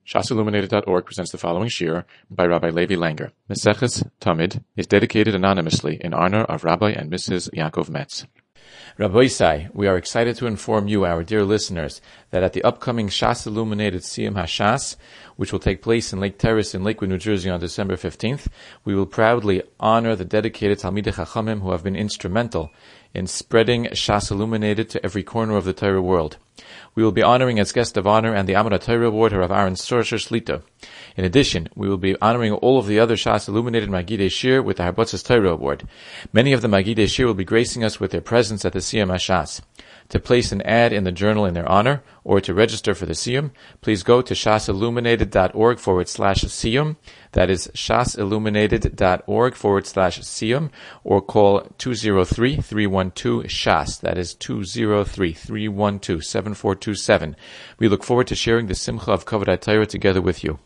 shasilluminated.org presents the following shir by Rabbi Levi Langer. Maseches Tamid is dedicated anonymously in honor of Rabbi and Mrs. Yaakov Metz. Rabbi Isai, we are excited to inform you, our dear listeners, that at the upcoming Shas Illuminated Siyum HaShas, which will take place in Lake Terrace in Lakewood, New Jersey on December 15th, we will proudly honor the dedicated Talmidei Chachamim who have been instrumental in spreading Shas Illuminated to every corner of the Torah world. We will be honoring as guest of honor and the Amud Torah Award of Aaron Sorsher Shlita. In addition, we will be honoring all of the other Shas Illuminated Magidei Shir with the Harbatzas Torah Award. Many of the Magidei Shir will be gracing us with their presence at the Siyum HaShas. To place an ad in the journal in their honor, or to register for the Siyum, please go to shasilluminated.org/Siyum. That is shasilluminated.org/Siyum, or call 203-312-SHAS. That is 203-312-7427. We look forward to sharing the Simcha of Kavod HaTorah together with you.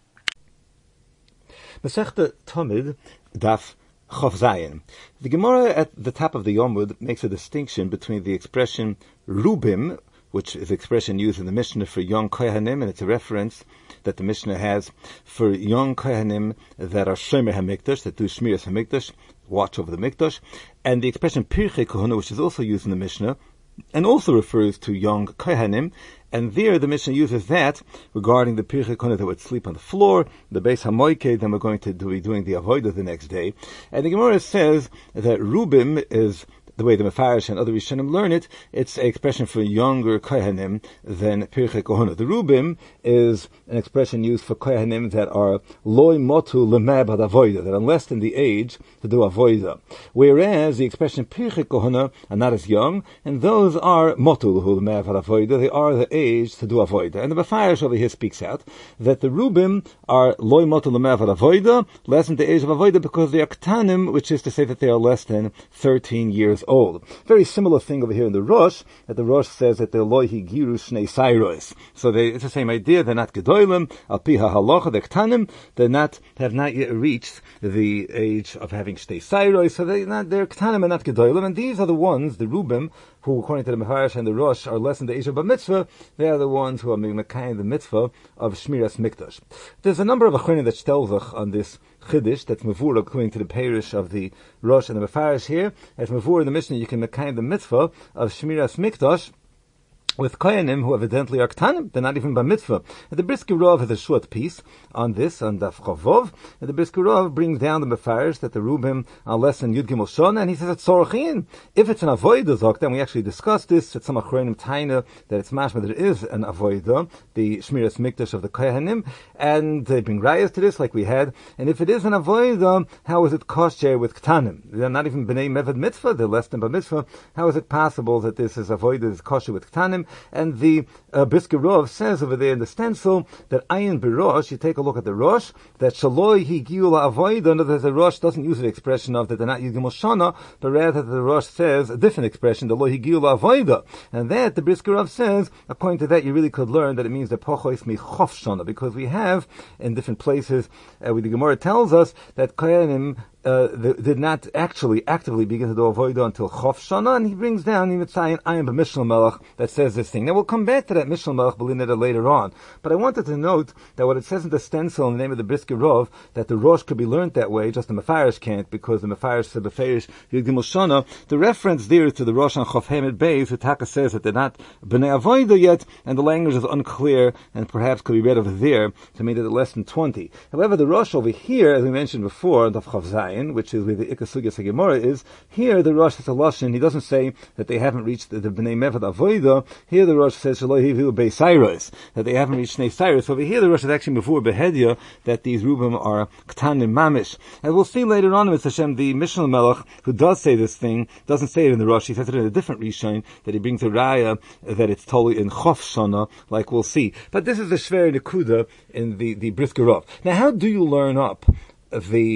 Masechta Tamid, Daf Chof Zayin. The Gemara at the top of the Yomud makes a distinction between the expression Rubim, which is the expression used in the Mishnah for young Kohanim, and it's a reference that the Mishnah has for young Kohanim that are Shomer HaMikdash, that do Shmiras HaMikdash, watch over the Mikdash, and the expression Pirchei Kohana, which is also used in the Mishnah, and also refers to young Kohanim, and there the Mishnah uses that regarding the Pirchei Kohana that would sleep on the floor, the Beis HaMoiked, then we're going to be doing the Avodah the next day. And the Gemara says that Rubim is the way the Mefarish and other Rishonim learn it, it's an expression for younger Kohanim than Pirchei Kohana. The Rubim is an expression used for Kohanim that are loy motu lemeb ad avoida, that are less than the age to do avoida. Whereas the expression Pirchei Kohana are not as young, and those are motu lemeb ad avoida, they are the age to do avoida. And the Mefarish over here speaks out that the Rubim are loy motu lemeb ad avoida, less than the age of avoida, because they are ktanim, which is to say that they are less than 13 years old. Very similar thing over here in the Rosh, that the Rosh says that the lohi giru shnei sairos. So it's the same idea. They're not gedolim al pi halacha. They're ktanim. They have not yet reached the age of having shnei sairos. So they're ktanim and not gedolim. And these are the ones, the Rubim, who according to the Mefarish and the Rosh are less than the age of a mitzvah. They are the ones who are mekayim the mitzvah of Shmiras Mikdash. There's a number of achronim that stelzach on this Chiddush that's mavur according to the parish of the Rosh and the Mefarish here. As mavur in the Mishnah, you can mekayim the mitzvah of Shmiras Mikdash with Kohanim who evidently are Ktanim, they're not even by mitzvah. And the Brisker Rov has a short piece on this, on Daf Chavov, and the Brisker Rov brings down the Mefarish that the Rubim are less than Yud Gimel Shona, and he says it's Sorachin. If it's an Avodah Zok, then we actually discussed this at some Achronim Taina, that it's mashma that it is an Avodah, the Shmiras Mikdash of the Kohanim, and they bring rayas to this like we had, and if it is an Avodah, how is it kosher with Ktanim? They're not even B'nai Mevad Mitzvah, they're less than Bar Mitzvah. How is it possible that this is Avodah, is kosher with Ktanim? And the Brisker Rov says over there in the stencil that Ayin B'Rosh, you take a look at the Rosh, that Shaloi Hi Giula Avoida, in other words, the Rosh doesn't use the expression of that they're not Yud Gimel Shana, but rather the Rosh says a different expression, the Lo Hi Giula Avoida. And that, the Brisker Rov says, according to that, you really could learn that it means that Pochois Mi Chof Shana, because we have in different places, where the Gemara tells us that Kohanim did not actually actively begin to do avodah until Chof Shana, and he brings down in Mitzayin Ayin b'Mishnah Melech that says this thing. Now we'll come back to that Mishnah Melech B'Lineda later on, but I wanted to note that what it says in the stencil in the name of the Brisker Rov, that the Rosh could be learned that way, just the Mefarish can't, because the Mefarish said Beferish Yud Gimel Shana. The reference there is to the Rosh on Chof Hemed Beis, who Taka says that they're not B'nei Avodah yet, and the language is unclear, and perhaps could be read over there to mean that they're less than 20. However, the Rosh over here, as we mentioned before, Daf Chav Zayin, which is where the Ikar Sugya Gemara is, here the Rosh has a lashon. He doesn't say that they haven't reached the Bnei Mevad Avodah. Here the Rosh says Shaloi Hivu Beisairos, that they haven't reached Shnei Cyrus. Over here the Rosh is actually before Behedya that these Rubim are Ktanim Mamish. And we'll see later on with Hashem the Mishnah Melech who does say this thing doesn't say it in the Rosh. He says it in a different Rishon that he brings a raya that it's totally in Chof Shana, like we'll see. But this is the Shver Nekuda in the Brisker Rov. Now, how do you learn up the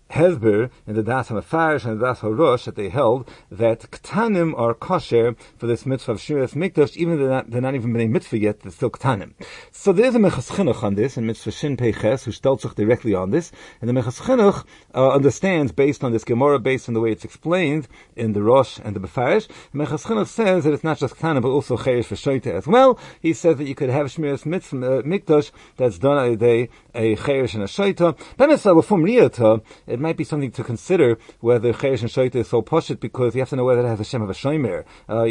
hezber in the Das HaMefarish and the Das HaRosh that they held that Ktanim are kosher for this mitzvah of Shmiras Mikdash, even though they're not even been a mitzvah yet, they're still Ktanim. So there is a Mechas Chinuch on this, in Mitzvah Shin Peiches, who stellt sich directly on this, and the Mechas Chinuch understands, based on this Gemara, based on the way it's explained in the Rosh and the Mefarish, the Mechas Chinuch says that it's not just Ktanim, but also Cheresh for Shoita as well. He says that you could have Shmiras Mikdash that's done on a day, a Cheresh and a Shoita. It might be something to consider whether Cheresh and Shoita is so poshut, because you have to know whether it has a Shem of a Shomer.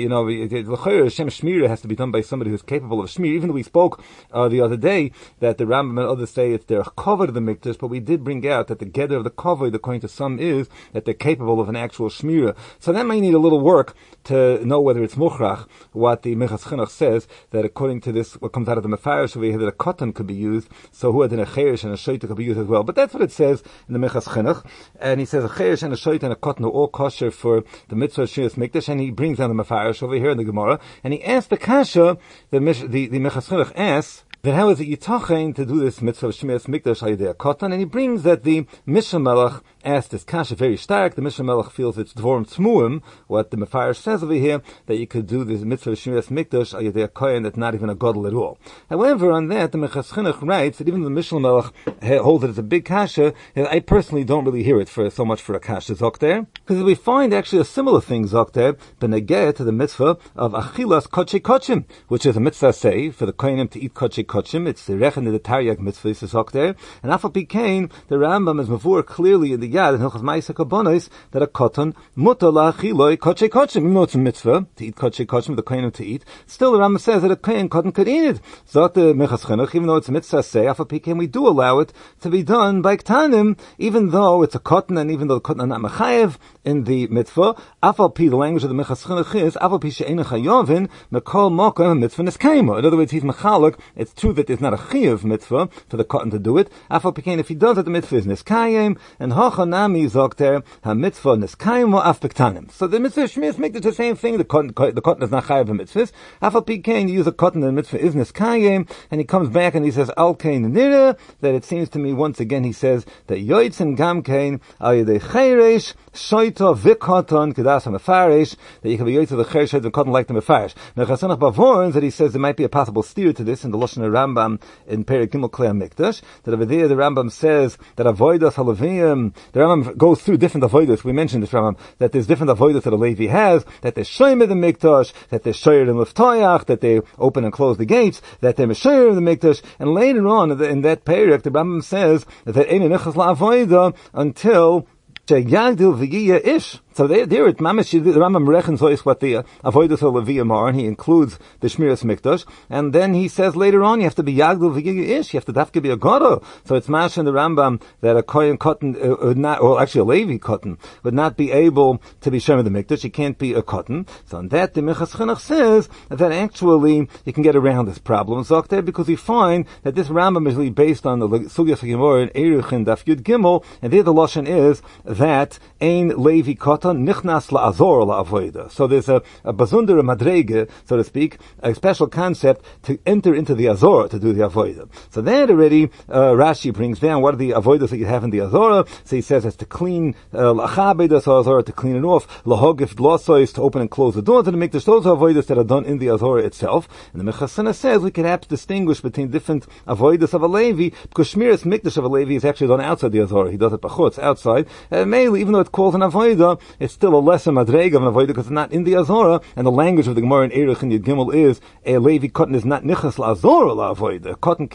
The Shem Shmira has to be done by somebody who's capable of Shmir. Even though we spoke the other day that the Rambam and others say it's their cover of the Mikdash, but we did bring out that the gather of the cover, according to some, is that they're capable of an actual Shmira. So that might need a little work to know whether it's Mukhrach, what the Mechas Chinuch says, that according to this, what comes out of the Mefarish over here, that a cotton could be used, so who had a Cheresh and a Shoita could be used as well. But that's what it says in the Mechas Chinuch. And he says a Cheresh and a Shoita and a cotton are all kosher for the mitzvah of Shmiras Mikdash, and he brings down the Mefarish over here in the Gemara, and he asks the Kasha, the Mechas Chinuch asks, then how is it Yitachen to do this mitzvah of Shmiras Mikdash al yedei katan? And he brings that the Mishnah Melech asked this kasha very stark. The Mishnah Melech feels it's dvorim tmuim, what the Mefarish says over here, that you could do this mitzvah of Shmiras Mikdash al yedei kohen, that's not even a gadol at all. However, on that, the Mechas Chinuch writes that even the Mishnah Melech holds it as a big kasha, and I personally don't really hear it for so much for a kasha zokter, because we find actually a similar thing zokter, benegeh to the mitzvah of achilas kodshe kodshim, which is a mitzvah say for the kohenim to eat kodshe kodshim. It's the rechen in the taryag mitzvah is zokter, and afal pikein the Rambam is mavur clearly in the Yad and Hilchos Ma'aseh Kabonos that a cotton mutar la'achiloi kodshe kodshim. Even though it's a mitzvah to eat kodshe kodshim, the kohenim to eat, still the Rambam says that a kohen cotton could eat it. Zot the Mechas Chinuch, even though it's a mitzvah say, afal pikein we do allow it to be done by ktanim, even though it's a cotton, and even though the cotton are not mechayev in the mitzvah. Afal pi, the language of the Mechas Chinuch is afal pi she'ein chayovin mekol mokom mitzvah neskaymo. In other words, he's mechalek. It's true that there's not a chayev mitzvah for the cotton to do it. Afal pikein, if he does it, the mitzvah is neskayim, and hachanami zokter ha mitzvah neskaymo af bektanim. So the mitzvah Shmiras Mikdash the same thing. The cotton is not chayev in mitzvahs. Afal pikein, you use a cotton, and the mitzvah is neskayim, and he comes back and he says al kain nira, that it seems to me once again he says that yoitzim gam kain al yedei cheresh shoita v'koton kedas ha-mefarish, that you can be yoitz of the cheresh and cotton like the mefarish. Now Mechas Chinuch bavorns that he says there might be a possible steer to this in the Lashon Rambam in Perek Gimel Klei HaMikdash, that over there the Rambam says that avodas halavim, the Rambam goes through different avodas. We mentioned this Rambam, that there's different avodas that a Levi has, that they're shoyim in the Mikdash, that they're shoyer in Leftoyach, that they open and close the gates, that they're meshoyer in the Mikdash, and later on in that Perek the Rambam says that ein nechas la'avoda until Yagdil v'yiyah ish. So there it mamish, the Rambam rechens is what the avodas halaviyim are, and he includes the Shmiras Mikdash, and then he says later on you have to be Yagdil v'yiyah ish, you have to dafke be a gadol. So it's mash in the Rambam that a kohen cotton would not, or actually a Levi cotton would not be able to be Shem of the Mikdash. He can't be a cotton. So on that the Mechas Chinuch says that actually you can get around this problem, Zokter, because we find that this Rambam is really based on the Sugyas HaGemara in Eruchin Daf Yud Gimel, and there the lashon is that ein Levi cotton nichnas la'azor la'avoida. So there's a bazunder, a madrege, so to speak, a special concept to enter into the azor to do the avoida. So that already Rashi brings down what are the avoidas that you have in the azora. So he says it's to clean la'chabedas azora, to clean it off, lahogif dlosois, to open and close the doors, and to make the those avoidas that are done in the azora itself. And the Mechas Chinuch says we can perhaps distinguish between different avoidas of a Levi, because Shmiras Mikdash of a Levi is actually done outside the azora. He does it b'chutz, outside. Mainly, even though it calls an avoida, it's still a lesser madrega of an avoida because it's not in the azora. And the language of the Gemara in Erech and Yud Gimel is a Levi cotton is not nichas la'azora la'avoida.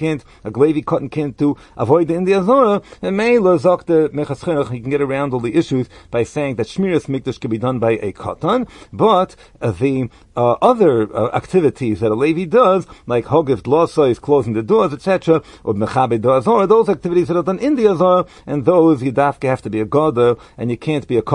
A Levi cotton can't do avoida in the azora. And Meila zok the Mechas Chinuch, he can get around all the issues by saying that Shmiras Mikdash can be done by a cotton, but the other activities that a Levi does, like hogif dlosa is closing the doors, etc., or mechabe do azora, those activities that are done in the azora, and those you dafke have to be a goda, and you can't be a cotton.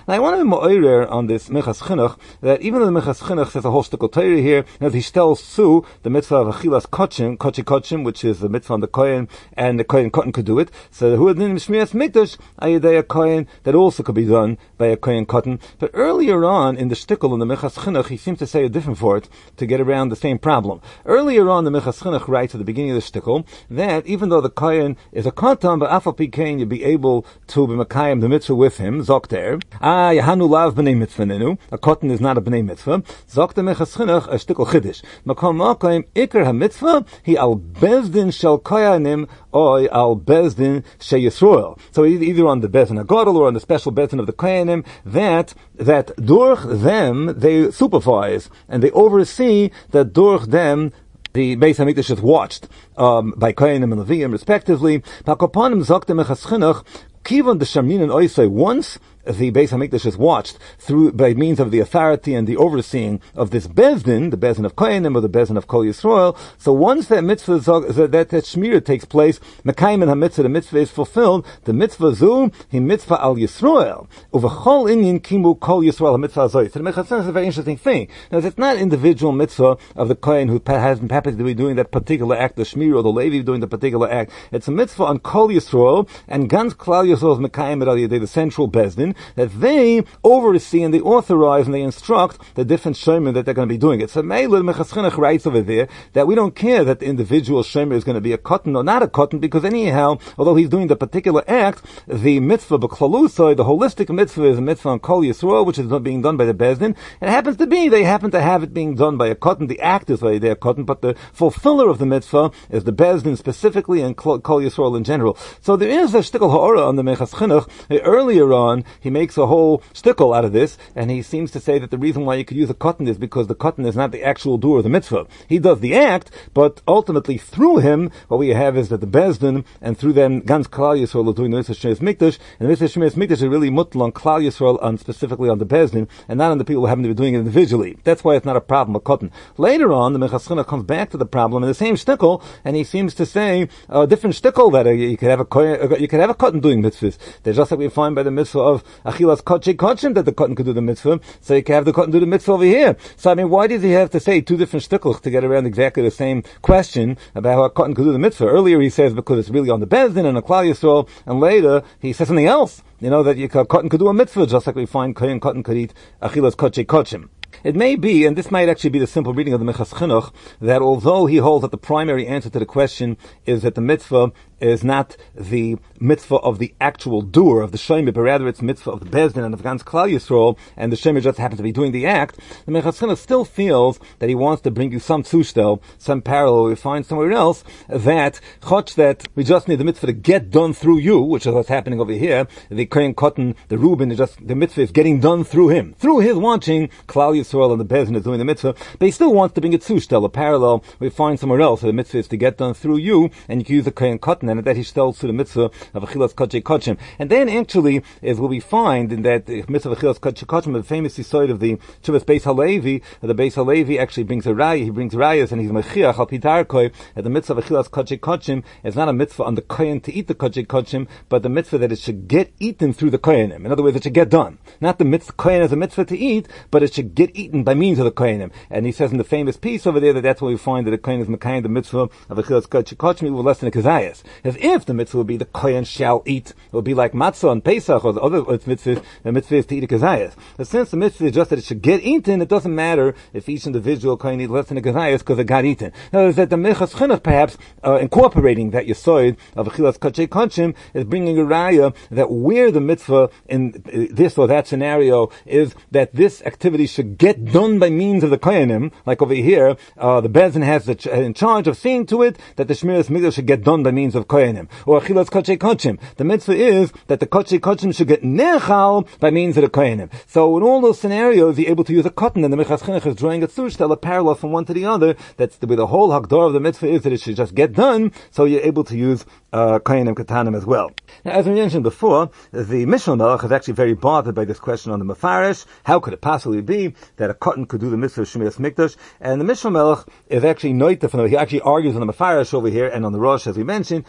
Now, I want to be more on this Minchas Chinuch, that even though the Minchas Chinuch says a whole stickle Torah here, that he tells Su the mitzvah of Achilas Kochim, which is the mitzvah on the Kohen, and the Kohen Cotton could do it. So the Huadin Shmiras Mikdash, Ayadei a Kohen, that also could be done by a Kohen Cotton. But earlier on in the shtickle in the Minchas Chinuch, he seems to say a different word to get around the same problem. Earlier on, the Minchas Chinuch writes at the beginning of the shtickle that even though the Kohen is a Katan, but Afal Pikein, you'd be able to be Makayim the mitzvah with him, Zokter. Yahanu Lav B'nei Mitzvah Nenu. A Katan is not a B'nei Mitzvah. Zokter Minchas Chinuch, a shtickle Chiddush. Makom Makayim, Iker HaMitzvah, he al Bezdin Shel Koyanim, or al Bezdin Shel Yisroel. So either on the Bezdin HaGadol or on the special Bezdin of the Koyanim, that durch them they supervise and they oversee that durch them the Beis HaMikdash is watched by Koyanim and Leviim respectively. Pakopanim Zokter Minchas Chinuch, Kivon the Shamnin and Oisei, once the Beis HaMikdash is watched through by means of the authority and the overseeing of this Bezdin, the Bezdin of Koyanim or the Bezdin of Kol Yisrael. So once that mitzvah, that Shmira takes place, Mekayim and HaMitzvah, the mitzvah is fulfilled, the mitzvah zu, he mitzvah al Yisrael. Uvechol inyan kimu Kol Yisrael ha-mitzvah zoy. So the Mechassan is a very interesting thing. Now, it's not individual mitzvah of the Kohen who happens to be doing that particular act, the Shmira or the Levi doing the particular act. It's a mitzvah on Kol Yisrael, and Gans Klal Yisrael is Mekayim al Yedei, the central Bezdin, that they oversee and they authorize and they instruct the different shomer that they're going to be doing it. So Meilad Minchas Chinuch writes over there that we don't care that the individual shomer is going to be a cotton or not a cotton, because anyhow, although he's doing the particular act, the mitzvah b'klalusoi, the holistic mitzvah, is a mitzvah on Kol Yisrael, which is not being done by the Bezdin. It happens to be, they happen to have it being done by a cotton. The act is by their cotton, but the fulfiller of the mitzvah is the Bezdin specifically and Kol Yisrael in general. So there is a shtickle ha'ora on the Minchas Chinuch. Earlier on, he makes a whole shtickle out of this, and he seems to say that the reason why you could use a cotton is because the cotton is not the actual doer of the mitzvah. He does the act, but ultimately through him, what we have is that the Bezdin, and through them, Gans Klal Yisrael are doing the Mitzvah Shmiras Mikdash, and the Mitzvah Shmiras Mikdash is really mutl on Klal Yisrael, and specifically on the Bezdin, and not on the people who happen to be doing it individually. That's why it's not a problem with cotton. Later on, the Minchas Chinuch comes back to the problem in the same shtickle, and he seems to say a different shtickle that you could have a cotton doing mitzvahs. They're just like we find by the mitzvah of Achilas Kochim that the cotton could do the mitzvah, so you can have the cotton do the mitzvah over here. So I mean, why does he have to say two different shtickles to get around exactly the same question about how a cotton could do the mitzvah? Earlier he says because it's really on the Bezdin and a Klal Yisrael, and later he says something else. That cotton could do a mitzvah, just like we find Kohen cotton could eat Achilas Kochim. It may be, and this might actually be the simple reading of the Minchas Chinuch, that although he holds that the primary answer to the question is that the mitzvah is not the mitzvah of the actual doer of the shomer, but rather it's mitzvah of the Bezdin and of Gans Klal Yisrael, and the shomer just happens to be doing the act, the Minchas Chinuch still feels that he wants to bring you some zustel, some parallel we find somewhere else, that we just need the mitzvah to get done through you, which is what's happening over here. The Kohen Cotton, the Reuben, the mitzvah is getting done through him. Through his watching, Klal Yisrael and the Bezdin is doing the mitzvah, but he still wants to bring a zustel, a parallel we find somewhere else. So the mitzvah is to get done through you, and you can use the Kohen Cotton, and that he tells to the mitzvah of Achilas Kochim. And then actually is what we find in that mitzvah of Achilas Kochim, the famous side of the Chuvas Beis Halevi. The Beis Halevi actually brings a raya. He brings rayas, and he's mechiach al pidarkoi. And the mitzvah of Achilas Kochim is not a mitzvah on the kohen to eat the kochim, but the mitzvah that it should get eaten through the kohenim. In other words, it should get done. Not the mitzvah kohen as a mitzvah to eat, but it should get eaten by means of the kohenim. And he says in the famous piece over there that that's where we find that the kohen is mekayim the mitzvah of Achilas Kochim with less than a kazayas. As if the mitzvah would be the kohen shall eat, it would be like matzah on Pesach or the other mitzvahs. The mitzvah is to eat a kazayas. But since the mitzvah is just that it should get eaten, it doesn't matter if each individual kohen eats less than a kazayas because it got eaten. Now, is that the Minchas Chinuch perhaps incorporating that yesod of Achilas Kochim is bringing a raya that where the mitzvah in this or that scenario is that this activity should get done by means of the kohenim, like over here, the Bezdin has in charge of seeing to it that the Shmiras Mikdash should get done by means of kohenim. Or Achilas Kochim. The mitzvah is that the Kochim should get nechal by means of the kohenim. So in all those scenarios, you're able to use a cotton, and the Minchas Chinuch is drawing a tzurshtel, a parallel from one to the other. That's where the whole hagdor of the mitzvah is that it should just get done. So you're able to use kohenim katanim as well. Now, as we mentioned before, the Mishnah Melech is actually very bothered by this question on the Mefarish. How could it possibly be that a cotton could do the mitzvah of Shmiras Mikdash? And the Mishnah Melech is actually noitif. He actually argues on the Mefarish over here and on the Rosh, as we mentioned,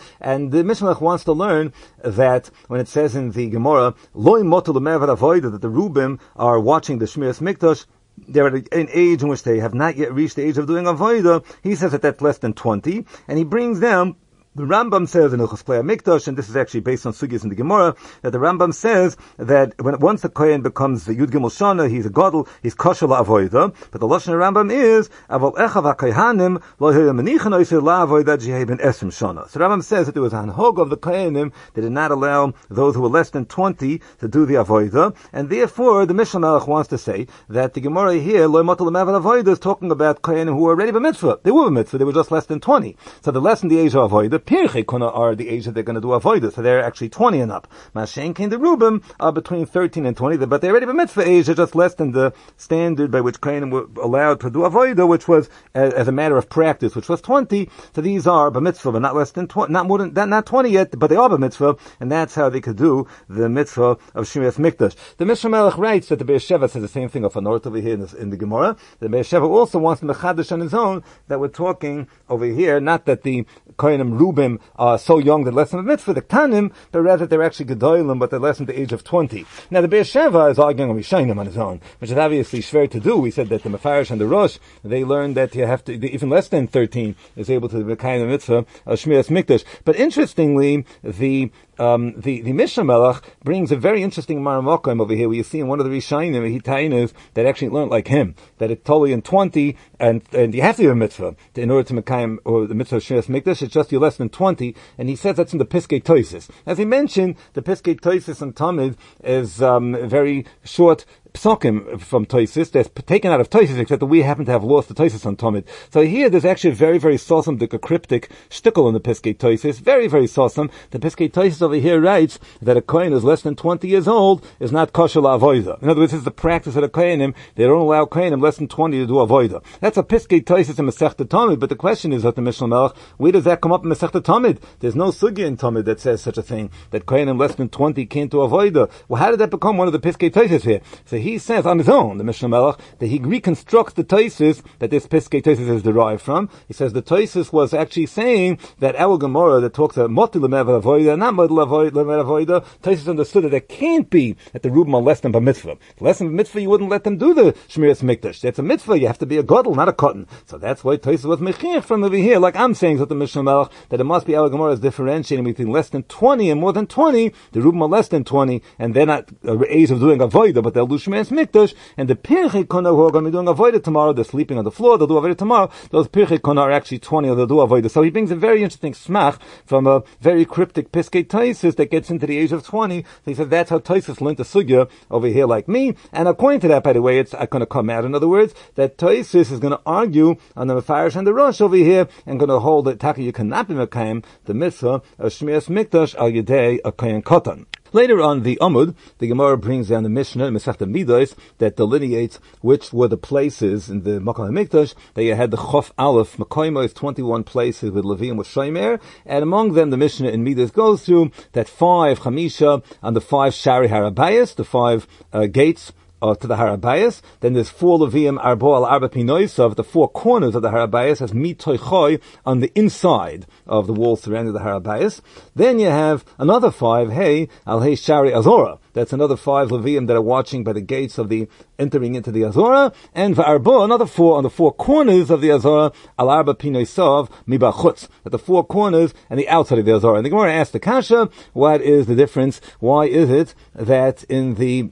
And the Mishnah wants to learn that when it says in the Gemara, Loi motel le'me'avad avoida, that the Rubim are watching the Shmiras Mikdash, they're at an age in which they have not yet reached the age of doing avoida. He says that that's less than 20, and he brings down the Rambam says in Ilchos Klei HaMikdash, and this is actually based on Sugis in the Gemara, that the Rambam says that once the Kohen becomes the Yud Gimel Shana, he's a Gadol, he's kosher la'avoida, but the Lashon Rambam is, Aval Echav HaKohanim lo menichan oisir la'avoida jehei ben esrim shana. So Rambam says that there was a hanhog of the Kohanim that did not allow those who were less than 20 to do the avoida, and therefore the Mishnah Melech wants to say that the Gemara here, lo motel le'me'avad avoida, is talking about Kohanim who were already b'mitzvah. They were b'mitzvah, they were just less than 20. So they lessen the age of avoida. Pirchei Kuna are the age that they're going to do avodah, so they're actually 20 and up. Mashen came the Rubim are between 13 and 20, but they're already by mitzvah age, they're just less than the standard by which Kohanim were allowed to do avodah, which was as a matter of practice, which was 20. So these are by mitzvah, but not less than 20, not more than that, not 20 yet, but they are by mitzvah, and that's how they could do the mitzvah of Shmiras Mikdash. The Mishnah Melech writes that the Be'er Sheva says the same thing of a north over here in the Gemara. The Be'er Sheva also wants to mechadash on his own that we're talking over here, not that the Kohanim Rubim are so young that less than a mitzvah, the Tanim, but rather they're actually Gedolim, but they're less than the age of 20. Now the Be'er Sheva is arguing on Rishayim on his own, which is obviously schwer to do. We said that the Mefarish and the Rosh, they learned that you have to, even less than 13 is able to be kind of mitzvah of Shmiras Mikdash. But interestingly, the Mishnah Melech brings a very interesting Maramakim over here, where you see in one of the Rishayim, Hitainas, that actually learned like him, that it's totally in 20, and you have to be a mitzvah in order to Mekayim, or the mitzvah of Shmiras Mikdash, it's just you're less than 20, and he says that's in the Piskei Toisis. As he mentioned, the Piskei Toisis and Tamid is very short psukim from Toisis. That's taken out of Toisis, except that we happen to have lost the Toisis on Tamid. So here there's actually a very, very sawsome, cryptic shtickle in the Piskei Toisis. Very, very sawsome. The Piskei Toisis over here writes that a Kohen who's less than 20 years old is not kosher la'avoida. In other words, this is the practice of the Kohenim. They don't allow Kohenim less than 20 to do avoida. That's a Piskei Toisis in Masechta Tamid, but the question is, at the Mishnah Melech, where does that come up in Masechta Tamid? There's no sugya in Tamid that says such a thing, that Kohenim less than 20 can't do avoida. Well, how did that become one of the Piskei Toisis here? So he says on his own, the Mishnah Melech, that he reconstructs the Toisis that this Piskei Toisis is derived from. He says the Toisis was actually saying that our Gemara that talks about Moti L'Me'avad Avoida, not Moti L'Me'avad Avoida, Toisis understood that it can't be that the Rubim are less than Bar Mitzvah. Less than Bar Mitzvah, you wouldn't let them do the Shmiras Mikdash. That's a mitzvah, you have to be a Gadol, not a cotton. So that's why Toisis was Mechir from over here, like I'm saying that the Mishnah Melech, that it must be our Gemara is differentiating between less than 20 and more than 20. The Rubim are less than 20, and they're not age of doing Avoida, but they'll do Shmiras Mikdash. And the Pirchei Kona who are going to be doing Avodah tomorrow, they're sleeping on the floor, they'll do Avodah tomorrow, those Pirchei Kona are actually 20, or they'll do Avodah. So he brings a very interesting smach from a very cryptic Piskei Toisis that gets into the age of 20. So he said that's how Toisis learned the sugya over here like me. And according to that, by the way, it's going to come out. In other words, that Toisis is going to argue on the Mefarish and the Rosh over here, and going to hold that Taka you cannot be Mekayim, the mitzvah of Shmiras Mikdash al Yedei a Kohen Katan. Later on the Amud, the Gemara brings down the Mishnah, Masechta Midos, that delineates which were the places in the Makom HaMikdash that you had the Chof Aleph. Makoimo is 21 places with Levium with Shomer, and among them the Mishnah in Midos goes through that 5 Chamisha on the 5 Shari Harabayas, the 5 gates to the Harabayas. Then there's 4 Levium Arbo al Arba Pinoisav, the 4 corners of the Harabayas, as Mitoichoi on the inside of the wall surrounding the Harabayas. Then you have another 5, Hey, Al Hey Shari Azora. That's another 5 Levium that are watching by the gates of the entering into the Azora. And V'arbo, another 4 on the 4 corners of the Azora, Al Arba Pinoisav, Mibachutz, at the 4 corners and the outside of the Azora. And the Gemara asked the Kasha, what is the difference? Why is it that in the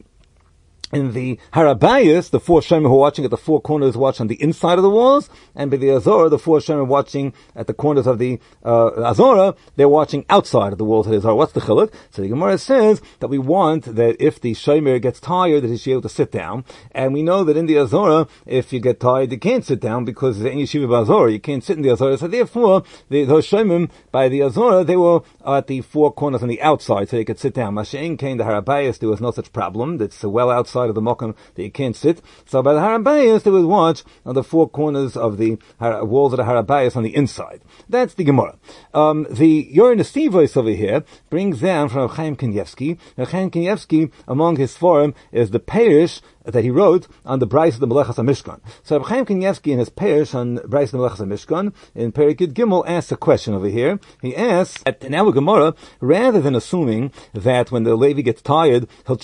Harabayas, the 4 Shomer who are watching at the 4 corners watch on the inside of the walls, and by the Azora, the 4 Shomer watching at the corners of the Azora, they're watching outside of the walls of the Azora. What's the chiluk? So the Gemara says that we want that if the Shomer gets tired, that he should be able to sit down. And we know that in the Azora, if you get tired, you can't sit down because in Yeshiva Azora, you can't sit in the Azora. So therefore, those Shomer by the Azora, they were at the 4 corners on the outside, so they could sit down. Mashein came the Harabayas, there was no such problem. It's well outside of the Mokum that you can't sit. So by the Harabayas, they would watch on the 4 corners of the walls of the Harabayas on the inside. That's the Gemara. The Yorin Estivos over here brings down from Chaim Kanievsky. Chaim Kanievsky, among his forum, is the Perish that he wrote on the Brais of the Melechas HaMishkan. So Reb Chaim Kanievsky in his Perish on Brais of the Melechas HaMishkan, in Perikid Gimel, asks a question over here. He asks, in our Gemara, rather than assuming that when the Levi gets tired, he'll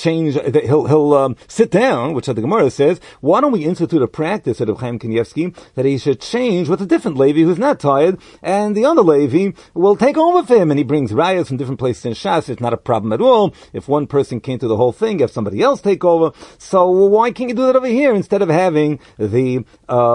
sit down, which the Gemara says, why don't we institute a practice at Reb Chaim Kanievsky that he should change with a different Levi who's not tired, and the other Levi will take over for him, and he brings rayas from different places in Shas. It's not a problem at all. If one person can't do the whole thing, have somebody else take over. So why can't you do that over here? Instead of having the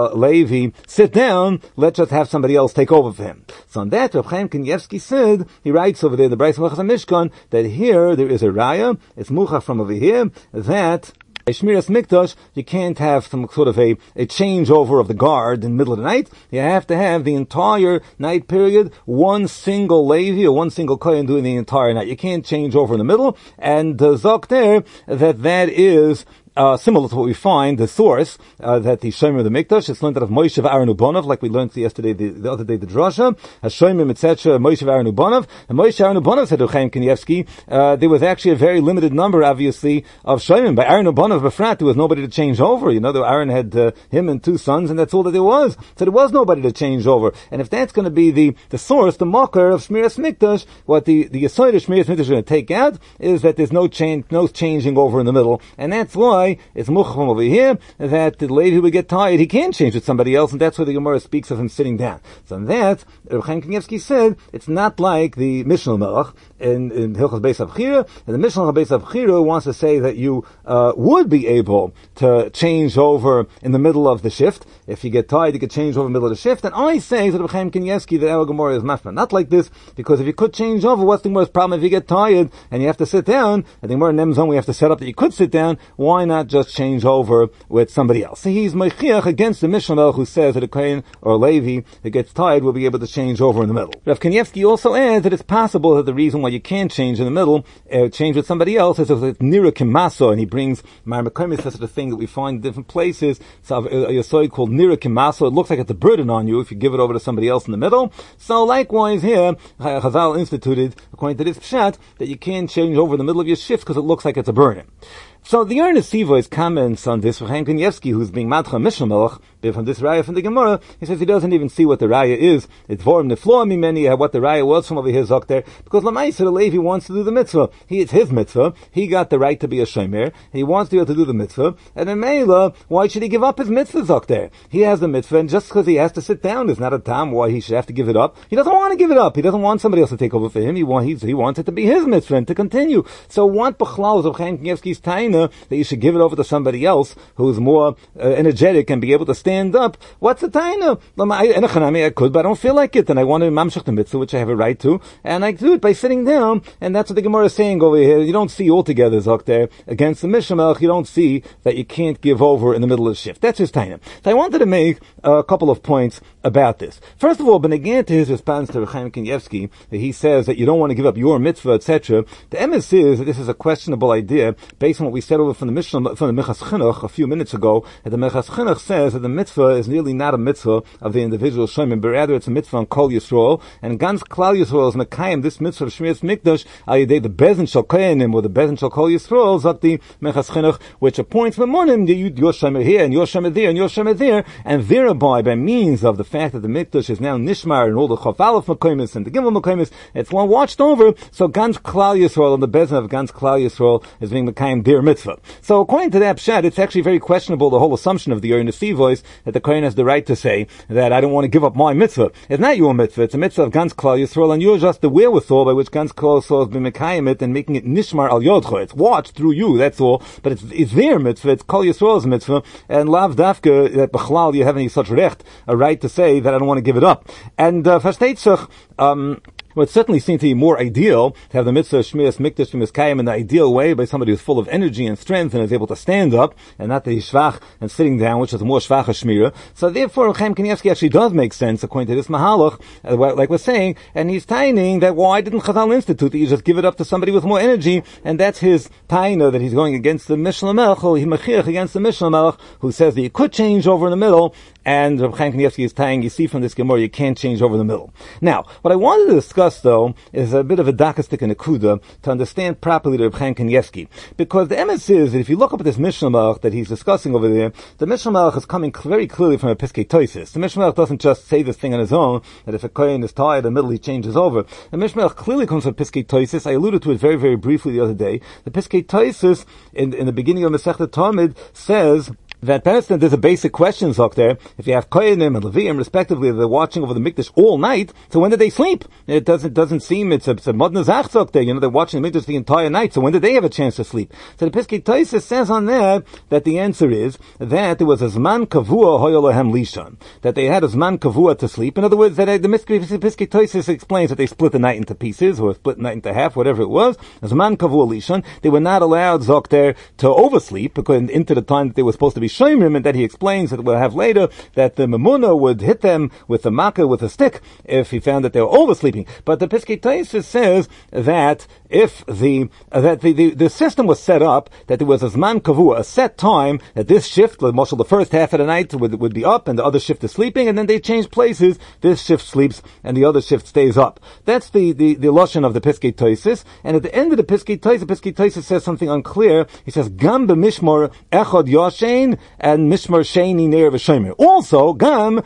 Levi sit down, let's just have somebody else take over for him. So on that, Reb Chaim Kanievsky said, he writes over there, the Brais Melechas HaMishkan, that here there is a raya, it's muchach from over here, that a Shmiras Mikdash, you can't have some sort of a changeover of the guard in the middle of the night. You have to have the entire night period, one single Levi or one single Kohen doing the entire night. You can't change over in the middle. And Zok there, that is similar to what we find, the source, that the Shomer of the Mikdash, it's learned out of Moshe Aaron Ubonov, like we learned yesterday, the other day, the Drasha, Hashomer, etc., Moshe Aaron Ubonov, and Moshe Aaron Ubonov said to Chaim Kanievsky, there was actually a very limited number, obviously, of Shomer. By Aaron Ubonov, Befrat, there was nobody to change over. Aaron had him and 2 sons, and that's all that there was. So there was nobody to change over. And if that's going to be the source, the mocker of Shmiras Mikdash, what the Yesod of Shmiras Mikdash is going to take out is that there's no changing over in the middle. And that's why it's muchacham over here that the Levi would get tired. He can't change with somebody else, and that's where the Gemara speaks of him sitting down. So on that, Reb Chaim Kanievsky said it's not like the Mishnah Melech in Hilchos Beis Abchira, and the Mishnah Beis Abchira wants to say that you would be able to change over in the middle of the shift. If you get tired, you could change over in the middle of the shift. And I say to Reb Chaim Kanievsky that our Gemara is mafna not like this, because if you could change over, what's the Gemara's problem if you get tired and you have to sit down? And the Gemara Nemzon, we have to set up that you could sit down. Why not just change over with somebody else? So he's meichiach against the Mishnah Melech who says that a Kohen or a Levi that gets tired will be able to change over in the middle. Rav Kanievsky also adds that it's possible that the reason why you can't change in the middle, change with somebody else, is if it's nira kimaso, and he brings Mar Mekomis, that's the thing that we find in different places. So a Yesod called nira kimaso, it looks like it's a burden on you if you give it over to somebody else in the middle. So likewise here, Chazal instituted, according to this pshat, that you can't change over in the middle of your shift because it looks like it's a burden. So the Aaron Sivo's comments on this, Chaim Kanievsky, who's being Madcha Mishnah Melech, from this raya from the Gemara, he says he doesn't even see what the raya is. It's Vorim Nefloa Mimeni, what the raya was from over here, Zok there, because Lamaisa, the Levi wants to do the mitzvah. It's his mitzvah. He got the right to be a Shomer. He wants to be able to do the mitzvah. And in Meila, why should he give up his mitzvah, Zok there? He has the mitzvah, and just because he has to sit down is not a time why he should have to give it up. He doesn't want to give it up. He doesn't want somebody else to take over for him. He wants it to be his mitzvah and to continue. So what B'chlal of Chaim Kanievsky's taina that you should give it over to somebody else who's more energetic and be able to stand up? What's the taina? I could, but I don't feel like it, and I want to mamshach the mitzvah, which I have a right to, and I do it by sitting down, and that's what the Gemara is saying over here. You don't see altogether, Zok there, against the Mishnah Melech, you don't see that you can't give over in the middle of the shift. That's his taina. So I wanted to make a couple of points about this. First of all, Benegin to his response to Chaim Kanievsky, he says that you don't want to give up your mitzvah, etc. The emes is that this is a questionable idea based on what we said over from the Mishnah, from the Mechas Chinuch a few minutes ago. That the Mechas Chinuch says that the mitzvah is nearly not a mitzvah of the individual Shomer, but rather it's a mitzvah on Kol Yisrael. And Gans Klal Yisrael is Mekayim, this mitzvah of Shmiras Mikdash, al yedei the Bezin Shel Kohanim, or the Bezin Shel Kol Yisrael, Zakti Mechas Chinuch, which appoints Memonim, your Shomer here, and your Shomer there, and your Shomer there, and thereby, by means of the fact that the Mikdash is now Nishmar and all the Chof Aleph Mekomis and the Gimel Mekomis, it's one watched over, so Gans Klal Yisrael, and the Bezin of Gans Klal Yisrael is being Mekayim their mitzvah. So according to that pshat, it's actually very questionable, the whole assumption of the Aaron voice that the Kohen has the right to say that I don't want to give up my mitzvah. It's not your mitzvah, it's a mitzvah of Gans Klal Yisrael, and you're just the wherewithal by which Gans Klal Yisrael has been mekayim it and making it nishmar al yodcha. It's watched through you, that's all, but it's their mitzvah, it's Kol Yisrael's mitzvah, and lav dafka, that b'chlal you have any such recht, a right to say that I don't want to give it up. And versteht sich, well, it certainly seems to be more ideal to have the mitzvah of Shmiras Mikdash Mekayim in the ideal way by somebody who's full of energy and strength and is able to stand up, and not that he's shvach and sitting down, which is more shvach Shmira. So therefore, Chaim Kanievsky actually does make sense according to this mahalach, like we're saying, and he's taining that why didn't Chazal institute that you just give it up to somebody with more energy, and that's his taina that he's going against the Mishnah Melech, he mechiach against the Mishnah Melech, who says that you could change over in the middle, and Reb Chaim Kanievsky is tying, you see from this Gemara, you can't change over the middle. Now, what I wanted to discuss, though, is a bit of a dakastik and a kuda to understand properly Reb Chaim Kanievsky. Because the emes is that if you look up at this Mishnah Malach that he's discussing over there, the Mishnah Malach is coming very clearly from a Piskei Tosis. The Mishnah Malach doesn't just say this thing on his own, that if a kohen is tied in the middle, he changes over. The Mishnah Malach clearly comes from Piskei Tosis. I alluded to it very, very briefly the other day. The Piskei Tosis, in the beginning of Masechta Talmud, says that there's a basic question, Zok, there. If you have Kohanim and Leviim, respectively, they're watching over the Mikdash all night, so when did they sleep? It doesn't seem, it's a Modna Zach, Zok, there. They're watching the Mikdash the entire night, so when did they have a chance to sleep? So the Piskei Tosis says on there that the answer is that there was a Zman Kavua Hoyolahem Lishon. That they had a Zman Kavua to sleep. In other words, that the Piskei Tosis explains that they split the night into pieces, or split the night into half, whatever it was. Zman Kavua Lishon. They were not allowed, Zok, there, to oversleep, because into the time that they were supposed to be Shoimrim, and that he explains that we'll have later that the Mamuna would hit them with the makkah, with a stick, if he found that they were oversleeping. But the Piskei Tosis says that if the system was set up, that there was a Zman Kavua, a set time, that this shift, the first half of the night would be up, and the other shift is sleeping, and then they change places, this shift sleeps, and the other shift stays up. That's the lashon of the Piskei Tosis, and at the end of the Piskei Tosis says something unclear. He says, Gam b'mishmor echad yashen, and mishmar sheini neir v'shomer. Also, Gam,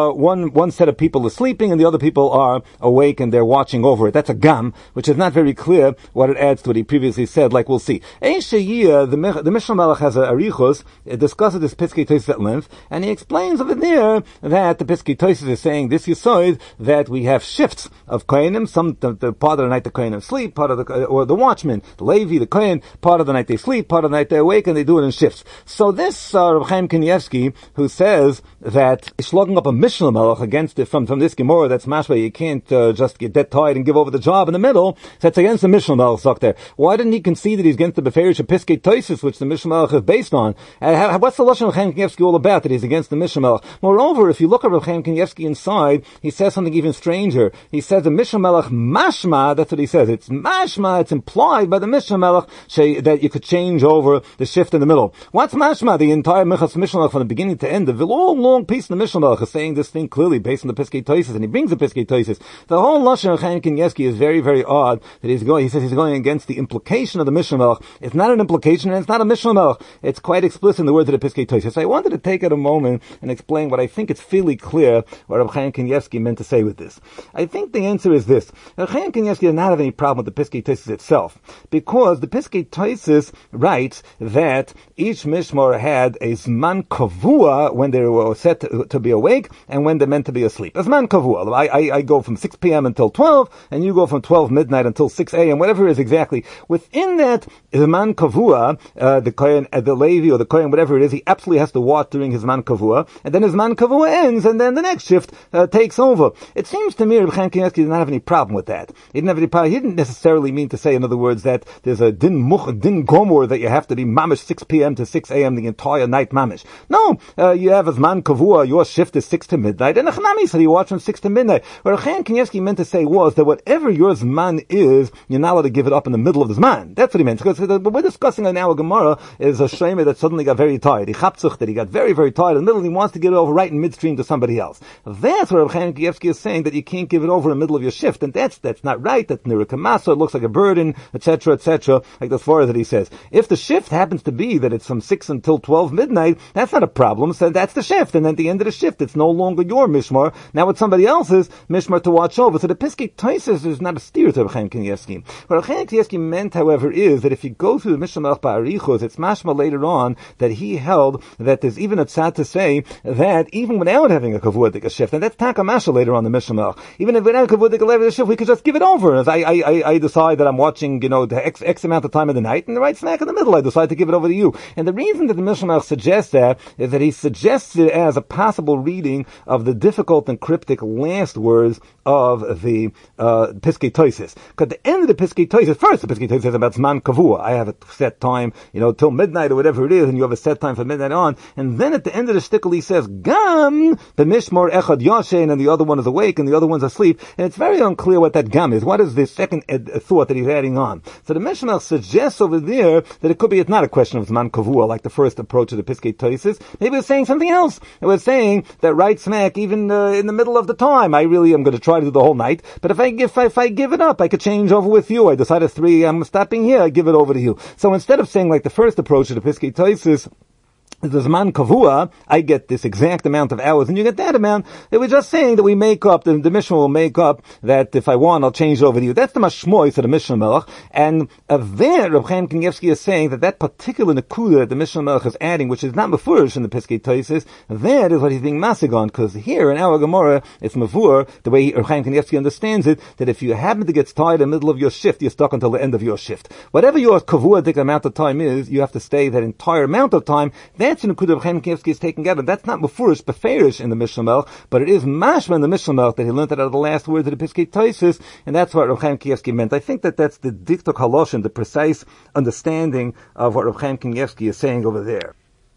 one set of people is sleeping, and the other people are awake, and they're watching over it. That's a Gam, which is not very clear what it adds to what he previously said, like we'll see. Ein Sheyiyah, the Mishnah Malach has a Arichos, it discusses this Piskei Tosis at length, and he explains over there that the Piskei Tosis is saying this Yisoid, that we have shifts of Kohanim, the part of the night the Kohanim sleep, part of or the watchmen, the Levi, the Kohen, part of the night they sleep, part of the night they awake, and they do it in shifts. So this Reb Chaim Kanievsky, who says that slugging up a Mishnah Malach against it from this Gemara, that's mashma, you can't just get dead tired and give over the job in the middle, that's against the Mishnah Malach, Zok, there. Why didn't he concede that he's against the Beferish of Piskei Tosis, which the Mishnah Malach is based on? What's the lashon of Reb Chaim Kanievsky all about, that he's against the Mishnah Malach? Moreover, if you look at Reb Chaim Kanievsky inside, he says something even stranger. He says the Mishnah Malach mashma, that's what he says. It's mashma, it's implied by the Mishnah Malach that you could change over the shift in the middle. What's mashma? The entire Minchas Mishnah Malach from the beginning to end, the long piece in the Mishnah Malach is saying this thing clearly based on the Piskei Tosis, and he brings the Piskei Tosis. The whole lashon of Chaim Kanievsky is very, very odd, that he says he's going against the implication of the Mishnah Malach. It's not an implication, and it's not a Mishnah Malach. It's quite explicit in the words of the Piskei Tosis. So I wanted to take it a moment and explain what I think it's fairly clear what Reb Chaim Kanievsky meant to say with this. I think the answer is this. Reb Chaim Kanievsky does not have any problem with the Piskei Tosis itself, because the Piskei Tosis writes that each Mishmar had a Zman Kavua when they were set to be awake, and when they're meant to be asleep. A Zman Kavua. I go from 6 p.m. until 12, and you go from 12 midnight until 6 a.m., whatever it is exactly. Within that Zman Kavua, the Kohen, the Levi, or the Kohen, whatever it is, he absolutely has to watch during his Zman Kavua, and then his Zman Kavua ends, and then the next shift takes over. It seems to me Reb Chaim Kanievsky did not have any problem with that. He didn't have any problem. He didn't necessarily mean to say, in other words, that there's a din gomor, that you have to be mamish 6 p.m. to 6 a.m. the entire night mamish. No, you have a Zman Kavua, your shift is 6 to midnight, and a Chanami said you watch from 6 to midnight. What Reb Chaim Kanievsky meant to say was that whatever your Zman is, you're not allowed to give it up in the middle of the Zman. That's what he meant. Because what we're discussing now, a Gemara, is a Shomer that suddenly got very tired. He chapzuch, that he got very, very tired in the middle, and he wants to give it over right in midstream to somebody else. That's what Reb Chaim Kanievsky is saying, that you can't give it over in the middle of your shift, and that's not right. That's nirukamaso, it looks like a burden, etc., like the Sforah that he says. If the shift happens to be that it's from 6 until 12 midnight, that's not a problem. So that's the shift, and at the end of the shift, it's no longer your mishmar. Now it's somebody else's mishmar to watch over. So the Piskei Tosis is not a steer to Reb Chaim Kanievsky. What Reb Chaim Kanievsky meant, however, is that if you go through the Mishnah Malach Ba'arichos, it's mashma later on that he held that there's even a tzad to say that even without having a kavudik shift, and that's takamasha later on the Mishnah Malach, even if without a kavudik shift, we could just give it over. As I decide that I'm watching, the X amount of time of the night, and right smack in the middle, I decide to give it over to you. And the reason that the Mishnah Malach suggests that is that he suggests it as a possible reading of the difficult and cryptic last words of the Piskei Tosis. Because at the end of the Piskei Tosis, first the Piskei Tosis is about Zman Kavua. I have a set time, till midnight or whatever it is, and you have a set time from midnight on. And then at the end of the shtickle he says, Gam, the Mishmor Echad Yashen, and the other one is awake, and the other one's asleep. And it's very unclear what that Gam is. What is the second thought that he's adding on? So the Mishnah suggests over there that it could be, it's not a question of Zman Kavua, like the first approach approach of the Piskei Tosis. Maybe it was saying something else. It was saying that right smack, even in the middle of the time, I really am going to try to do the whole night. But if I give it up, I could change over with you. I decide at 3, I'm stopping here, I give it over to you. So instead of saying like the first approach of the Piskei Tosis, the Zman Kavua, I get this exact amount of hours, and you get that amount. They were just saying that we make up, the Mishnah will make up, that if I want, I'll change it over to you. That's the Mashmois of the Mishnah Melech. And there, Reb Chaim Kanievsky is saying that particular Nakuda that the Mishnah Melech is adding, which is not Mefurish in the Piskei Tosis, that is what he's being massig on, because here in our Gemara, it's Mavur, the way Reb Chaim Kanievsky understands it, that if you happen to get tired in the middle of your shift, you're stuck until the end of your shift. Whatever your Kavua amount of time is, you have to stay that entire amount of time. That's an Nakuda Reb Chaim Kanievsky is taking out, and that's not Mefurish, Beferish in the Mishnah Melech, but it is Mashma in the Mishnah Melech that he learned that out of the last words of the Piskei Tosis, and that's what Reb Chaim Kanievsky meant. I think that that's the Diktok Haloshin, the precise understanding of what Reb Chaim Kanievsky is saying over there.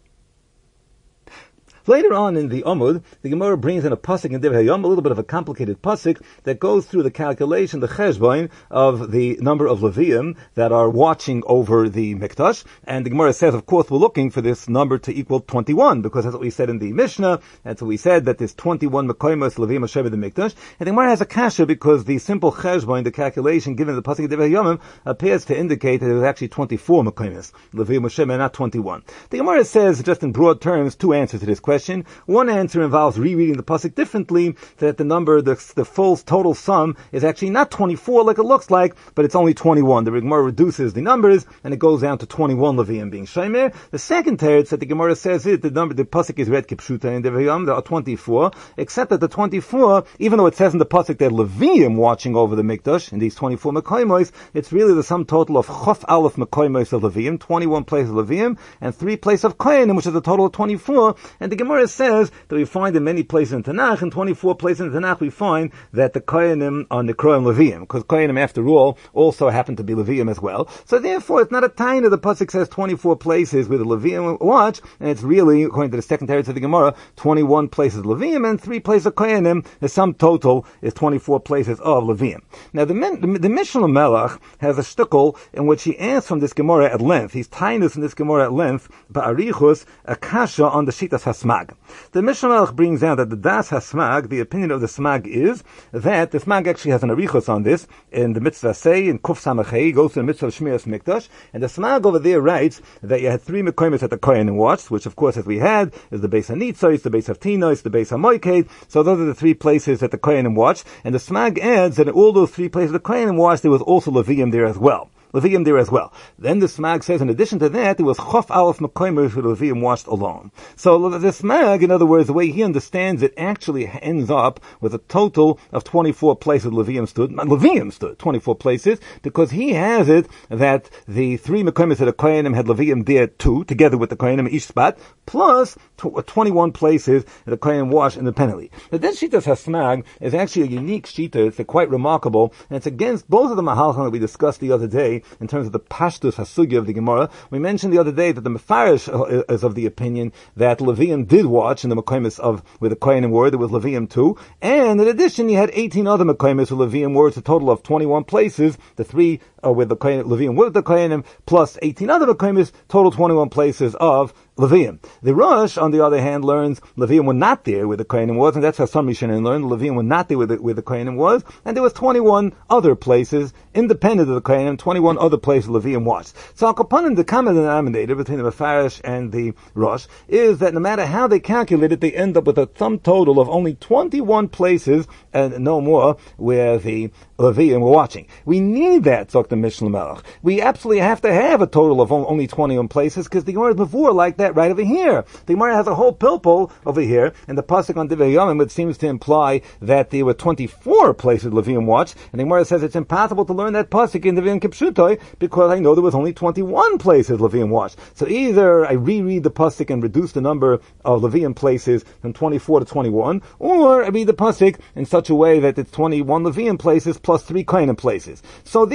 Later on in the Amud, the Gemara brings in a pasuk in Divrei Hayom, a little bit of a complicated pasuk that goes through the calculation, the cheshbon of the number of Leviim that are watching over the Mikdash. And the Gemara says, of course, we're looking for this number to equal 21, because that's what we said in the Mishnah. That's what we said, that there's 21 Mekoimos Leviim Hashem the Mikdash. And the Gemara has a kasha because the simple cheshbon, the calculation given in the pasuk in Divrei Hayom, appears to indicate that it was actually 24 Mekoimos Leviim Hashem and not 21. The Gemara says, just in broad terms, 2 answers to this question. One answer involves rereading the pasuk differently, that the number, the full total sum, is actually not 24 like it looks like, but it's only 21. The Gemara reduces the numbers, and it goes down to 21 Leviim being Shomer. The second teretz that the Gemara says is the pasuk is read kipshuta in the Vayam, there are 24, except that the 24, even though it says in the pasuk that Leviim watching over the Mikdash, in these 24 Mekoimos, it's really the sum total of Chof Aleph Mekoimos of Leviim, 21 places of Leviim, and 3 places of Kohanim, which is a total of 24, and the Gemara says that we find in many places in Tanakh, in 24 places in Tanakh, we find that the Kohanim are Nekroim Leviim, because Kohanim, after all, also happen to be Leviim as well. So therefore, it's not a taina. The pasuk says 24 places with the Leviim watch, and it's really, according to the second teretz of the Gemara, 21 places of Leviim and 3 places of Kohanim. The sum total is 24 places of Leviim. Now, the Mishnah Melech has a shtukel in which he answers from this Gemara at length. He's tainas in this Gemara at length, ba'arichus, a kasha on the Shitas Hasmag. The Mishnah Melech brings out that the Das HaSmag, the opinion of the Smag is that the Smag actually has an arichos on this in the Mitzvah Say, in Kuf Samachei, goes to the Mitzvah of Shmiras Mikdash, and the Smag over there writes that you had 3 Mekoimos that the Kohanim watched, which of course, as we had, is the Beis HaNitzois, the Beis HaTinois, the Beis HaMoiked. So those are the 3 places that the Kohanim watched, and the Smag adds that in all those 3 places the Kohanim watched, there was also Leviim there as well. Leviim there as well. Then the Smag says, in addition to that, there was Chof Aleph Mekoimos who Leviim watched alone. So the Smag, in other words, the way he understands it, actually ends up with a total of 24 places Leviim stood 24 places, because he has it that the 3 Mekoimos of the Kohanim had Leviim there too, together with the Kohanim in each spot, plus 21 places that the Kohanim watched independently. Now, this Shitas HaSmag is actually a unique Shita. It's quite remarkable, and it's against both of the Mahalchim that we discussed the other day, in terms of the Pashtus HaSugya of the Gemara. We mentioned the other day that the Mefarish is of the opinion that Leviim did watch in the Mekoimos of where the Kohanim were. There was Leviim too. And in addition, you had 18 other Mekoimos where Leviim were. It's a total of 21 places. The 3 with the Kohanim, Leviim with the Kohanim, plus 18 other Mekoimos, total 21 places of Leviim. The Rosh, on the other hand, learns Leviim were not there where the Kohanim was, and that's how some Rishonim learned. Leviim were not there where the Kohanim was, and there was 21 other places, independent of the Kohanim, 21 other places Leviim watched. So Al Kapanim, the common denominator between the Mefarish and the Rosh, is that no matter how they calculate it, they end up with a sum total of only 21 places, and no more, where the Leviim were watching. We need that, Dr. Mishnah Melech. We absolutely have to have a total of only 21 places, because the Gemara is before like that right over here. The Gemara has a whole pilpul over here, and the pasuk on Divrei Yomim, it seems to imply that there were 24 places Leviim watched, and the Gemara says it's impossible to learn that pasuk in Divrei Kipshutoi, because I know there was only 21 places Leviim watched. So either I reread the pasuk and reduce the number of Leviim places from 24 to 21, or I read the pasuk in such a way that it's 21 Leviim places plus 3 Kohanim places. So therefore, you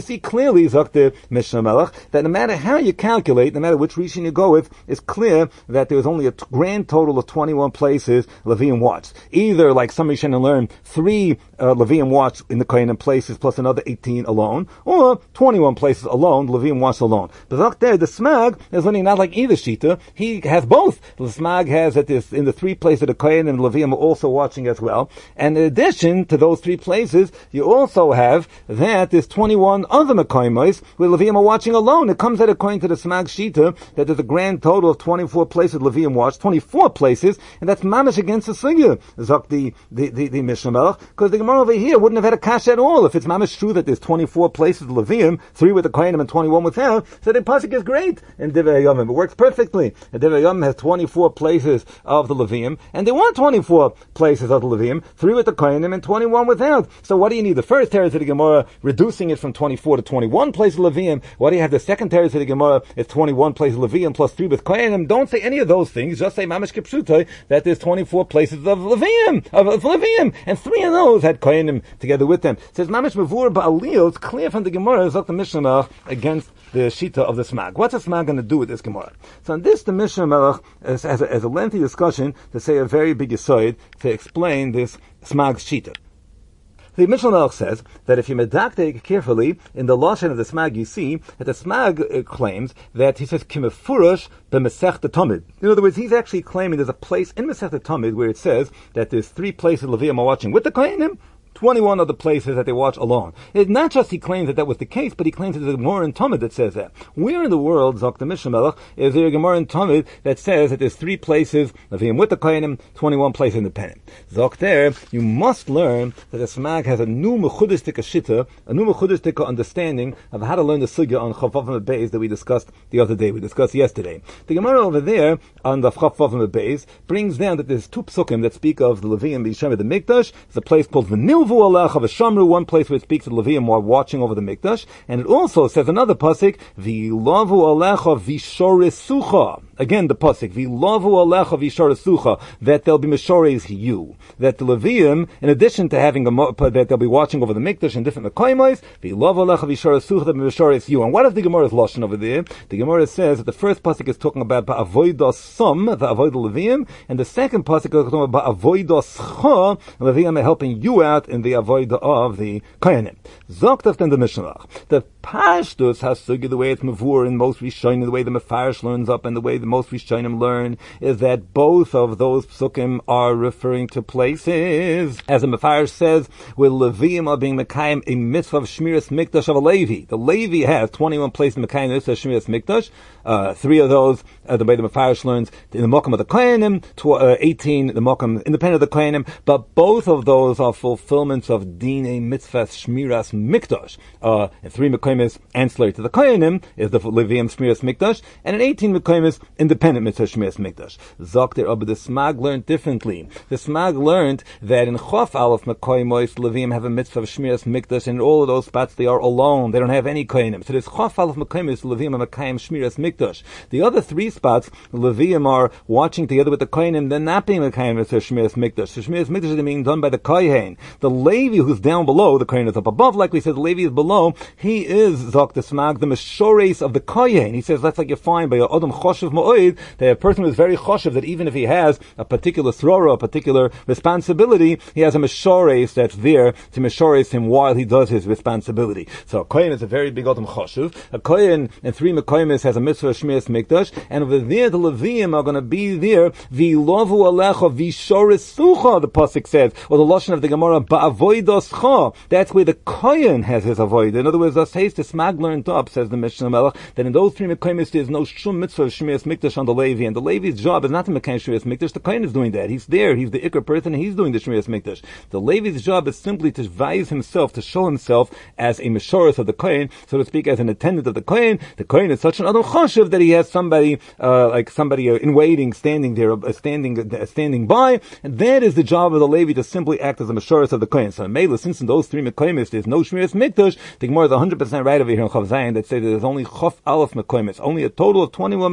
see clearly, Zok the Mishnah Melech, that no matter how you calculate, no matter which Rishon you go with, it's clear that there was only a grand total of 21 places Levium watched. Either, like some Rishonim learn, 3 Levium watched in the Kohanim places plus another 18 alone, or 21 places alone, Levium watched alone. But Zok there, the Smag is learning not like either Shita, he has both. The Smag has that in the 3 places of the Kohanim and Levium are also watching as well. And in addition to those 3 places, you also have that there's 21 other Mekayimos where Levium are watching alone. It comes out according to the Smag Shita that there's a grand total of 24 places Levium watched, 24 places, and that's mamish against the Sugya, Zok the Mishnah Melech, because the Gemara over here wouldn't have had a kash at all. If it's mamish true that there's 24 places Levium, 3 with the Kohanim and 21 without, so the pasuk is great in Divrei Hayamim. It works perfectly. And Divrei Hayamim has 24 places of the Levium, and there want 24 places of the Levium, 3 with the Kohanim and 21 without. So what do you need? The first teretz of the Gemara reducing it from 24 to 21 places of Levium. What do you have? The second teretz of the Gemara is 21 places of Levium plus 3 with Kohanim. Don't say any of those things. Just say mamish kipshutai that there's 24 places of Levium, and 3 of those had Kohanim together with them. It says mamish mavur ba'alil. It's clear from the Gemara is the Mishnah Melech against the Shita of the Smag. What's the Smag going to do with this Gemara? So on this, the Mishnah Melech has a lengthy discussion to say a very big aside to explain this Smag's Shita. The Mishnah Melech says that if you medaktek carefully in the lashon of the Smag, you see that the Smag claims that he says kimefurash b'Masechta Tamid. In other words, he's actually claiming there's a place in Masechta Tamid where it says that there's 3 places Levium are watching with the Kohanim, 21 other places that they watch alone. It's not just he claims that was the case, but he claims there's a Gemara in Talmud that says that. Where in the world, Zok the Mishnah Melech, is there a Gemara in Talmud that says that there's 3 places Levium with the Kohanim, 21 places independent? Zok there, you must learn that the Smag has a new mechudistika shita, a new mechudistika understanding of how to learn the sugya on Chafavim Beis that we discussed the other day, we discussed yesterday. The Gemara over there on the Chafavim Beis brings down that there's 2 psukim that speak of the Levium B'Yishem the Mikdash. There's a place called Vanilvu Alecha V'Shamru, one place where it speaks of Levium while watching over the Mikdash, and it also says another pasuk, V'Lavu Alecha V'Shoresucha. Again, the pasuk, V'Lavu Alecha V'Shoresucha, that they'll be Meshores you. That the Levium, in addition to having that they'll be watching over the Mikdash and different Mekayimos, V'Lavu Alecha V'Shoresucha, they'll be Meshores you. And what is the Gemara's lashon over there? The Gemara says that the first pasuk is talking about Ba'avoidos Sum, the Avoid Levium, and the second pasuk is talking about Ba'avoidos Cha, Levium are helping you out in the avodah of the Kohanim. Zoktaf then the Mishnah. The Pashtus Hasugi, the way it's Mavur in most Rishonim, the way the Mefarish learns up, and the way the most Rishonim learn, is that both of those psukim are referring to places. As the Mefarish says, where Levium are being Mekayim a mitzvah of Shmiras Mikdash of a Levi. The Levi has 21 places Mekayim a mitzvah of Shmiras Mikdash. 3 of those, the way the Mefarish learns, in the Mokum of the Kohanim, 18 the Mokum independent of the Kohanim, but both of those are fulfillments of Dinei Mitzvah Shmiras Mikdash. And 3 Mekayim is ancillary to the Kohanim is the Levium Shmiras Mikdash, and an 18 Mekayim is independent Mitzvah Shmiras Mikdash. Zokter, but the Smag learned differently. The Smag learned that in Chof Aleph Mekayimos, Levium have a Mitzvah of Shmiras Mikdash, and in all of those spots they are alone. They don't have any Kohanim. So there's Chof Aleph Mekayimos, Levium are Mekayim Shmiras Mikdash. The other 3 spots, Levium are watching together with the Kohanim, they're not being Mekayim Mitzvah Shmiras Mikdash. The Shmiras Mikdash is being done by the Kohen. The Levi who's down below, the Kohen is up above, like we said, the Levi is below, he is Zok the Smag, the Meshores of the Kohen. He says that's like you find by Adam Choshev Mo'ed, that a person who is very Choshev, that even if he has a particular throra, a particular responsibility, he has a Meshores that's there to Meshores him while he does his responsibility. So a Kohen is a very big Adam Choshev. A Kohen and 3 Mekayimos has a Mitzvah Shmiras Mikdash, and over there the Levium are going to be there, V'Lavu Alecha V'Shoresucha, the pasuk says, or the lashon of the Gemara, Ba'avoidos Cha. That's where the Kohen has his avoid. In other words, the Smag learned up, says the Mishnah Melech, that in those 3 Mekayimos there's no shum mitzvah of Shmiras Mikdash on the Levi, and the Levi's job is not to Mekayim Shmiras Mikdash. The Kohen is doing that. He's there. He's the Iker person, and he's doing the Shmiras Mikdash. The Levi's job is simply to vise himself, to show himself as a Meshoros of the Kohen, so to speak, as an attendant of the Kohen. The Kohen is such an Adam Choshev that he has somebody, in waiting, standing there, standing by, and that is the job of the Levi, to simply act as a Meshoros of the Kohen. So Mela, since in those 3 Mekayimos there's no Shmiras Mikdash, the Gemara is 100% right over here in Chav Zayin that say that there's only Chof Aleph Mekayimos, only a total of 21 Mekayimos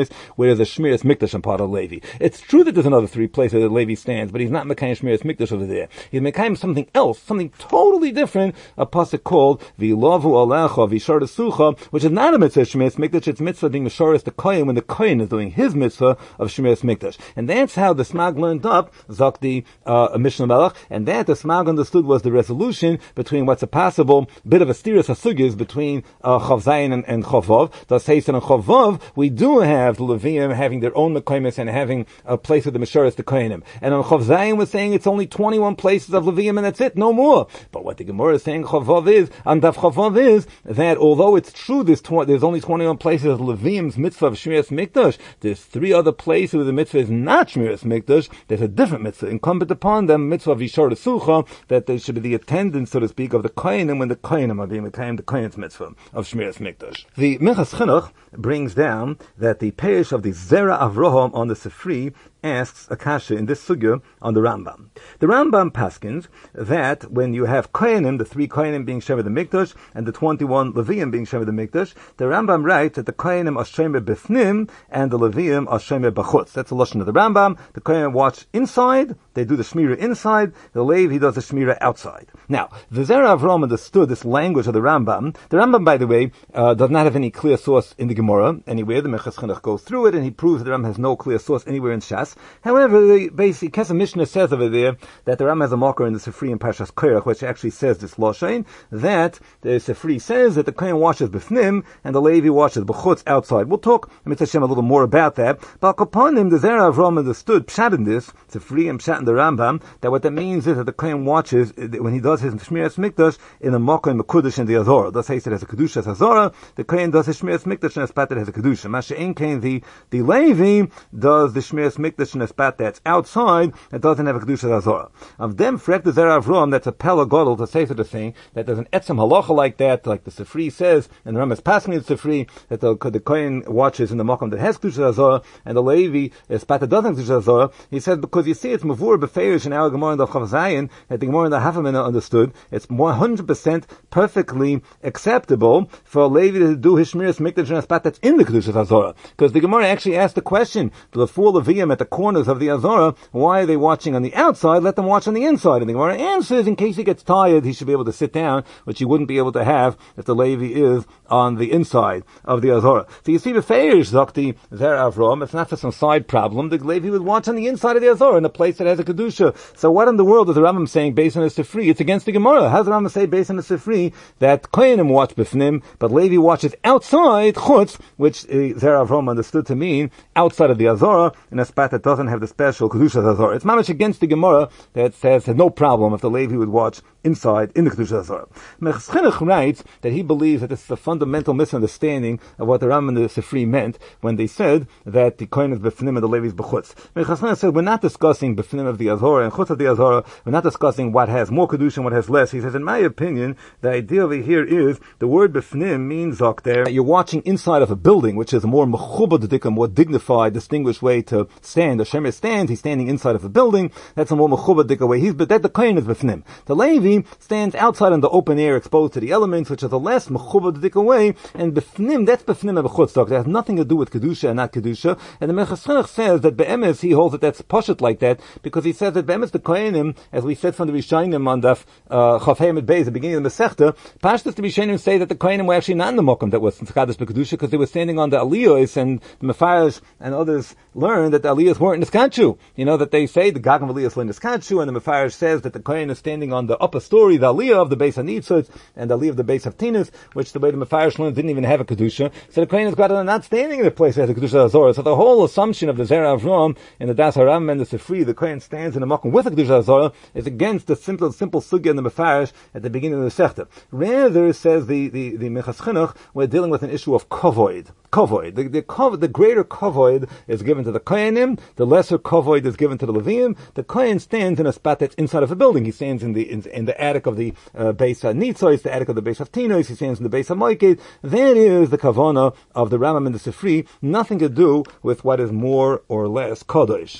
Shmiras, where there's a Shmiras Mikdash on part of Levi. It's true that there's another 3 places that Levi stands, but he's not Mekayim Shmiras Mikdash over there. He's Mekayim something else, something totally different, a pasuk called V'Ilavu Alecha V'Yisharasucha, which is not a mitzvah of Shmiras Mikdash, it's mitzvah being Misharis the Kohen when the Kohen is doing his mitzvah of Shmiras Mikdash. And that's how the Smag learned up, Zakti Mishnah Melech, and that the Smag understood was the resolution between what's a possible bit of a steerus hasugis between Chav Zayin and Chavav. Thus, Heisan and Chavav, we do have the Leviim having their own Mekaymis and having a place of the Misharis the Kohenim. And on Chav Zayin was saying it's only 21 places of Leviim and that's it, no more. But what the Gemara is saying Chavav is, and Daf Chavav is, that although it's true there's only 21 places of Leviim's mitzvah of Shmiras Mikdash, there's 3 other places where the mitzvah is not Shmiras Mikdash, there's a different mitzvah incumbent upon them, mitzvah of Yishar Sucha, that there should be the attendance, so to speak, of the Kohenim when the Kohenim are being the Kohen's mitzvah of Shmiras Mikdash. The Minchas Chinuch brings down that the parish of the Zera Avraham on the Sifri asks a kasha in this sugya on the Rambam. The Rambam paskins that when you have Kohenim, the 3 Kohenim being Shemer the Mikdash, and the 21 Leviim being Shemer the Mikdash, the Rambam writes that the Kohenim are Shemer Bifnim, and the Leviim are Shemer Bachutz. That's the lashon of the Rambam. The Kohenim watch inside, they do the Shmira inside, the Levi does the Shmira outside. Now, the Zera Avraham understood this language of the Rambam. The Rambam, by the way, does not have any clear source in the Gemara anywhere. The Minchas Chinuch goes through it, and he proves that the Rambam has no clear source anywhere in Shas. However, the basic Kesef Mishnah says over there that the Rambam has a marker in the Sifri in Parshas Korach, which actually says this lashon, that the Sifri says that the Kohen washes b'fnim and the Levi washes b'chutz outside. We'll talk, Mitzvah Hashem, a little more about that. But upon him, the Zera Avraham understood pshat in this, Sifri and pshat in the Rambam, that what that means is that the Kohen watches when he does his Shmiras Mikdash in a Makom Mekudesh in the Azora. Thus, he said has a kedusha as Azora. The Kohen does his Shmiras Mikdash in a spot that has a kedusha. Masha'en Kain, the Levi does the Shmiras Mikdash in a spot that's outside that doesn't have a kedusha as Azora. Of them, Frek the Zera Avraham, that's a Pella Godel to say such a thing, that there's an etzem halacha like that, like the Sifri says, and the Rambam is passing the Sifri, that the Kohen watches in the Makom that has kedusha as Azora, and the Levi a spot that doesn't have kedusha as Azora. He said because you see it's mavur beferish in our Gemara in the Chav Zayin, that the Gemara in the Hafamina understood, it's 100% perfectly acceptable for a Levi to do his Shmiras Mikdash in a spot that's in the kedusha Azora. Because the Gemara actually asked the question, the 4 Leviim at the corners of the Azora, why are they watching on the outside? Let them watch on the inside. And the Gemara answers, in case he gets tired, he should be able to sit down, which he wouldn't be able to have if the Levi is on the inside of the Azora. So you see, the Feish Zakti Zera Avraham, it's not for some side problem. The Levi would watch on the inside of the Azora in a place that has a kedusha. So what in the world is the Rambam saying based on the Sifri? It's against the Gemara. How does the Rambam say based on the Sifri that Kohenim watch b'fnim, but Levi watches outside chutz, which Zera Avraham understood to mean outside of the Azora in a spot that doesn't have the special kedusha Azora. It's mamish against the Gemara that says no problem if the Levi would watch inside in the kedusha Azora. Minchas Chinuch writes that he believes that this is a fundamental misunderstanding of what the Rambam and the Sifri meant when they said that the Kohen is b'fnim and the Levi is b'chutz. Minchas Chinuch said we're not discussing b'fnim of the Azora and chutz of the Azora. We're not discussing what has more kedusha and what has less. He says, in my opinion, the idea over here is the word b'fnim means there you're watching inside of a building, which is a more mechubad, a more dignified, distinguished way to stand. The Shemer stands; he's standing inside of a building. That's a more mechubad way. But that the Kohen is b'fnim. The Levi stands outside in the open air, exposed to the elements, which is a less mechubad way. And b'fnim, that's b'fnim of a chutz. That has nothing to do with kedusha and not kedusha. And the Minchas Chinuch says that be'emes he holds that that's pashut like that because he says that be'emes the Kohenim, as we said from the Rishonim on Daf Chaf Hei Amud Beis, the beginning of the Masechta, pashtus the Rishonim say that the Kohenim were actually not in the Mokum that was Tzchadus b'kedusha because they were standing on the Aliyos, and the Mefarish and others learned that the Aliyos weren't in the Skachu. You know that they say the Gagam Aliyos were in the Skachu, and the Mefarish says that the Kohen is standing on the upper story, the Aliyah of the base of Nitzutz and the Aliyah of the base of Tinus, which the way the Mefarish learned didn't even have a kedusha. So the Kohen is not standing in a place that has a kedusha Azora. So the whole assumption of the Zera Avraham in the Das Haram and the Sifri, the Kohen stands in a Mokum with a kedusha Azora, is against the simple sugya in the Mefarish at the beginning of the Sechta. Rather, says the Minchas Chinuch, we're dealing with an issue of kavod. The greater kavod is given to the Kohenim, the lesser kavod is given to the Leviim. The Kohen stands in a spot that's inside of a building. He stands in the attic of the base of Nitzos, the attic of the base of Tinos, he stands in the base of Moiked. That is the kavana of the Rambam and the Sifri, nothing to do with what is more or less kadosh.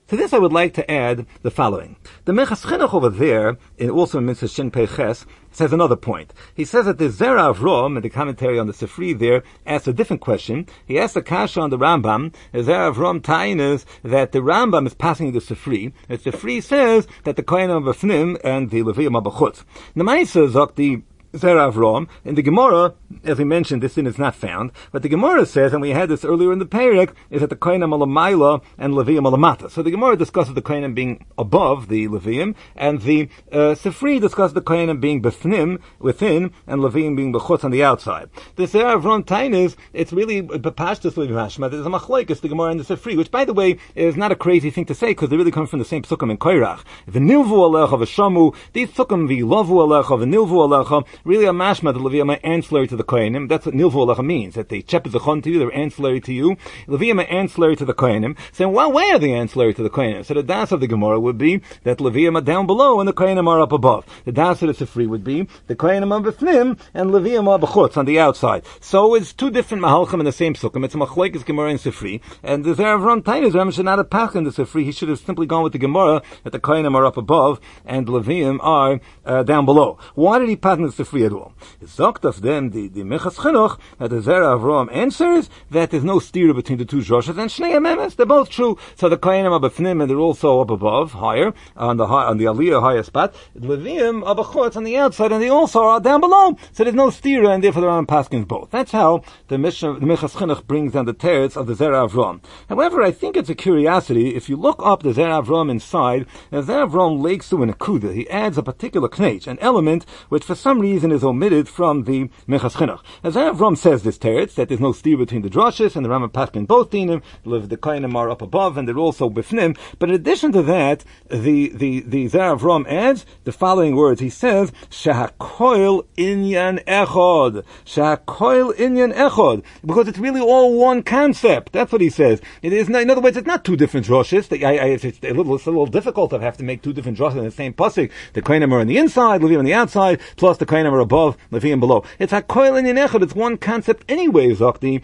To this I would like to add the following. The Minchas Chinuch over there, also in Mitzvah Shin Pei Ches, says another point. He says that the Zera Avrom, in the commentary on the Sifri there, asks a different question. He asks a kasha on the Rambam. The Zera Avrom Tain is that the Rambam is passing the Sifri. The Sifri says that the Kohenim are b'fnim and the Leviyim are b'chutz. Nemaisa zok the Zera Avrom. In the Gemara, as we mentioned, this sin is not found, but the Gemara says, and we had this earlier in the Perek, is that the Kohenim are l'mayla and Leviyim are l'mata. So the Gemara discusses the Kohenim being above the Leviyim, and the Sifri discusses the Kohenim being b'fnim, within, and Leviyim being b'chutz on the outside. The Zera Avrom Tain is, it's really b'pashtus l'vimashma. There's a machlokes, the Gemara and the Sifri, which, by the way, is not a crazy thing to say, because they really come from the same psukim in Koirach. V'nilvu alecha v'shamu, these psukim v'lavu alecha v'nilvu alecha, really a mashma, the Leviyim are ancillary to the Kohenim. That's what Nilvu Alecha means, that they chepizachon to you, they're ancillary to you. Leviyim are ancillary to the Kohenim. So in what way are they ancillary to the Kohenim? So the das of the Gemara would be that Leviyim are down below and the Kohenim are up above. The das of the Sifri would be the Kohenim are b'fnim and Leviyim are b'chutz on the outside. So it's two different mahalchim in the same sukkah. It's a machlokes Gemara and Sifri. And the Zera Avrom Tain is Ram should not have passed in the Sifri. He should have simply gone with the Gemara that the Kohenim are up above and Leviyim are down below. Why did he pass in the Sifri at all? Zokt of them, the Minchas Chinuch, that the Zera Avrom answers that there's no steer between the two droshes, and Shnei Amemes, they're both true. So the Kohenim are b'fnim, and they're also up above, higher, on the Aliyah higher spot. The Leviyim are b'chutz on the outside, and they also are down below. So there's no steer, and therefore the Rambam paskins both. That's how the Minchas Chinuch brings down the teretz of the Zera Avrom. However, I think it's a curiosity, if you look up the Zera Avrom inside, the Zera Avrom lakes to an akuda. He adds a particular knech, an element which for some reason is omitted from the Minchas Chinuch. As Avram says this teretz, that there's no steer between the droshes, and the Rambam paskin both dinim, the Kohenim are up above, and they're also b'fnim. But in addition to that, the Zera Avram adds the following words. He says, Shehakoil inyan echod. Shehakoil inyan echod. Because it's really all one concept. That's what he says. It is not, in other words, it's not two different droshes. It's a little difficult to have to make two different droshes in the same pasuk. The Kohenim are on the inside, Leviyim on the outside, plus the Kohenim are above, Leviyim below. It's hakoil in echad. It's one concept anyway. Zok the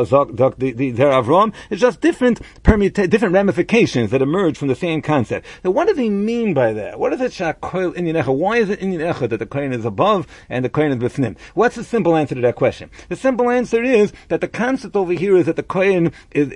Zera Avrom. It's just different ramifications that emerge from the same concept. Now, what does he mean by that? What is it hakoil in echad? Why is it in echad that the Kohen is above and the Kohen is b'fnim? What's the simple answer to that question? The simple answer is that the concept over here is that the Kohen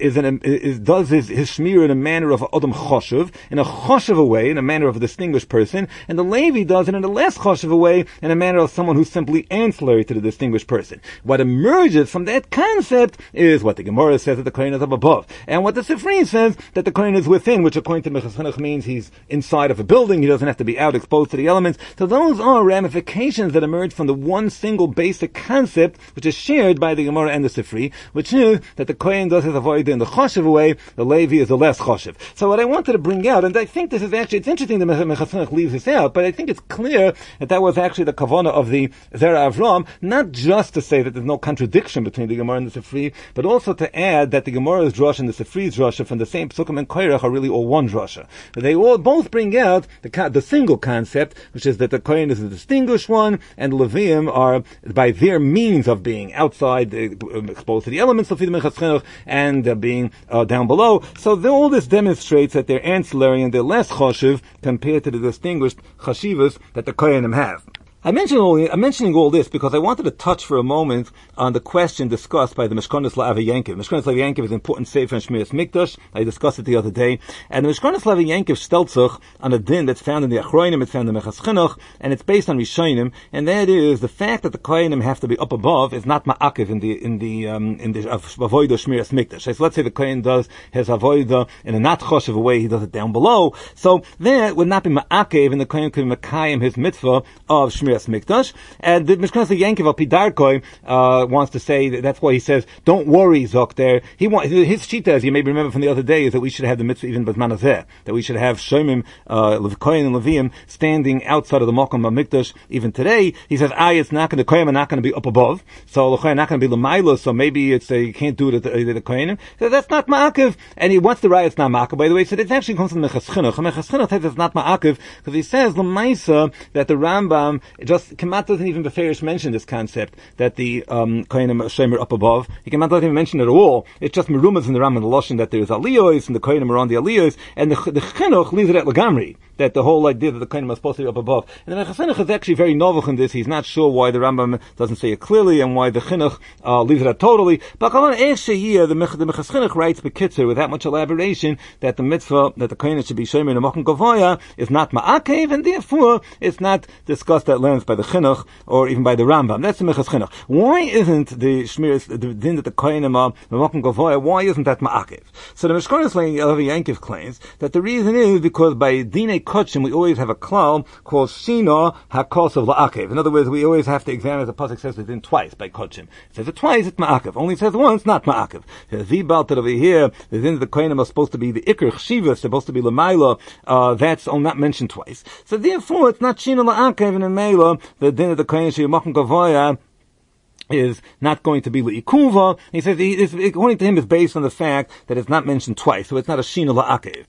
does his shmir in a manner of adam choshev, in a choshev way, in a manner of a distinguished person, and the Levi does it in a less choshev way, in a manner of someone who's simply ancillary to the distinguished person. What emerges from that concept is what the Gemara says that the Kohen is up above, and what the Sifri says that the Kohen is within, which according to Minchas Chinuch means he's inside of a building, he doesn't have to be out exposed to the elements. So those are ramifications that emerge from the one single basic concept which is shared by the Gemara and the Sifri, which is that the Kohen does his avodah in the choshev way, the Levi is the less choshev. So what I wanted to bring out, and I think this is actually, it's interesting that Minchas Chinuch leaves this out, but I think it's clear that was actually the kavanah of the Zera Avrom, not just to say that there's no contradiction between the Gemara and the Sifri, but also to add that the Gemara's drasha and the Sifri's drasha from the same psukim and koirach are really all one drasha. They all both bring out the single concept, which is that the Kohen is a distinguished one, and Levim are, by their means of being outside, exposed to the elements of the Minchas Chinuch, and being down below. So all this demonstrates that they're ancillary and they're less choshev compared to the distinguished chashivas that the Kohenim have. I'm mentioning all this because I wanted to touch for a moment on the question discussed by the Mishkonos La'avi Yankiv. Mishkonos La'avi Yankiv is an important sefer in Shmiras Mikdash. I discussed it the other day. And the Mishkonos La'avi Yankiv stelzach on a din that's found in the Achroinim, it's found in the Minchas Chinuch, and it's based on Rishonim, and that is the fact that the Kohenim have to be up above is not ma'akiv in the avodah Shmiras Mikdash. So let's say the Kohen does his avodah in a not choshev way, he does it down below. So that would not be ma'akiv, and the Kohen could makayim his mitzvah of Shmiras Mikdash. And the Mishkonos Yankiv al Pidarkoi wants to say that's why he says, "Don't worry, Zok." There, his shita, as you may remember from the other day, is that we should have the mitzvah even b'zman hazeh, that we should have Shomim, Kohen and Levim standing outside of the Makom HaMikdash even today. He says, it's not going. The Kohen are not going to be up above, so the Kohen not going to be l'mayla. So maybe it's you can't do it at the Kohenim. So that's not ma'akiv. And he wants the raya. It's not ma'akiv, by the way. So it actually comes from the Minchas Chinuch. Minchas Chinuch says it's not ma'akiv because he says l'maisa that the Rambam just Kemat doesn't even beferish mention this concept that the Kohanim are shomer up above. He Kemat doesn't even mention it at all. It's just merumas in the Ram and the Lashon that there is aliyos and the Kohanim are on the aliyos, and the Chinuch leaves it at Lagamri, that the whole idea that the Kohanim are supposed to be up above. And the Mechasenuch is actually very novel in this. He's not sure why the Rambam doesn't say it clearly and why the Chinuch leaves it out totally. But the Mechasenuch writes Bekitzer with that much elaboration that the mitzvah that the Kohanim should be shomer in a Mokum Gavoya is not ma'akev, and therefore it's not discussed at length by the Chinuch or even by the Rambam. That's the Mechas Chinuch. Why isn't the Shmiras, the din that the Kohanim are Mokum Gavoya, why isn't that ma'akev? So the Mishkonos Levi Yankiv claims that the reason is because by Dine Kochim we always have a klal called Shina HaKos of La'akev. In other words, we always have to examine, as the pasuk says, the din twice by Kochim. It says it twice, it's ma'akev. Only says once, not ma'akev. The Baltat over here, the din that the Kohanim are supposed to be the Iker Chshiva, supposed to be Lamaila, that's not mentioned twice. So therefore, it's not Shina La'akev in a Mela, the din that the Kohanim should be Mokum Gavoya is not going to be L'ikuva. He says, according to him, it's based on the fact that it's not mentioned twice, so it's not a Shina La'akev.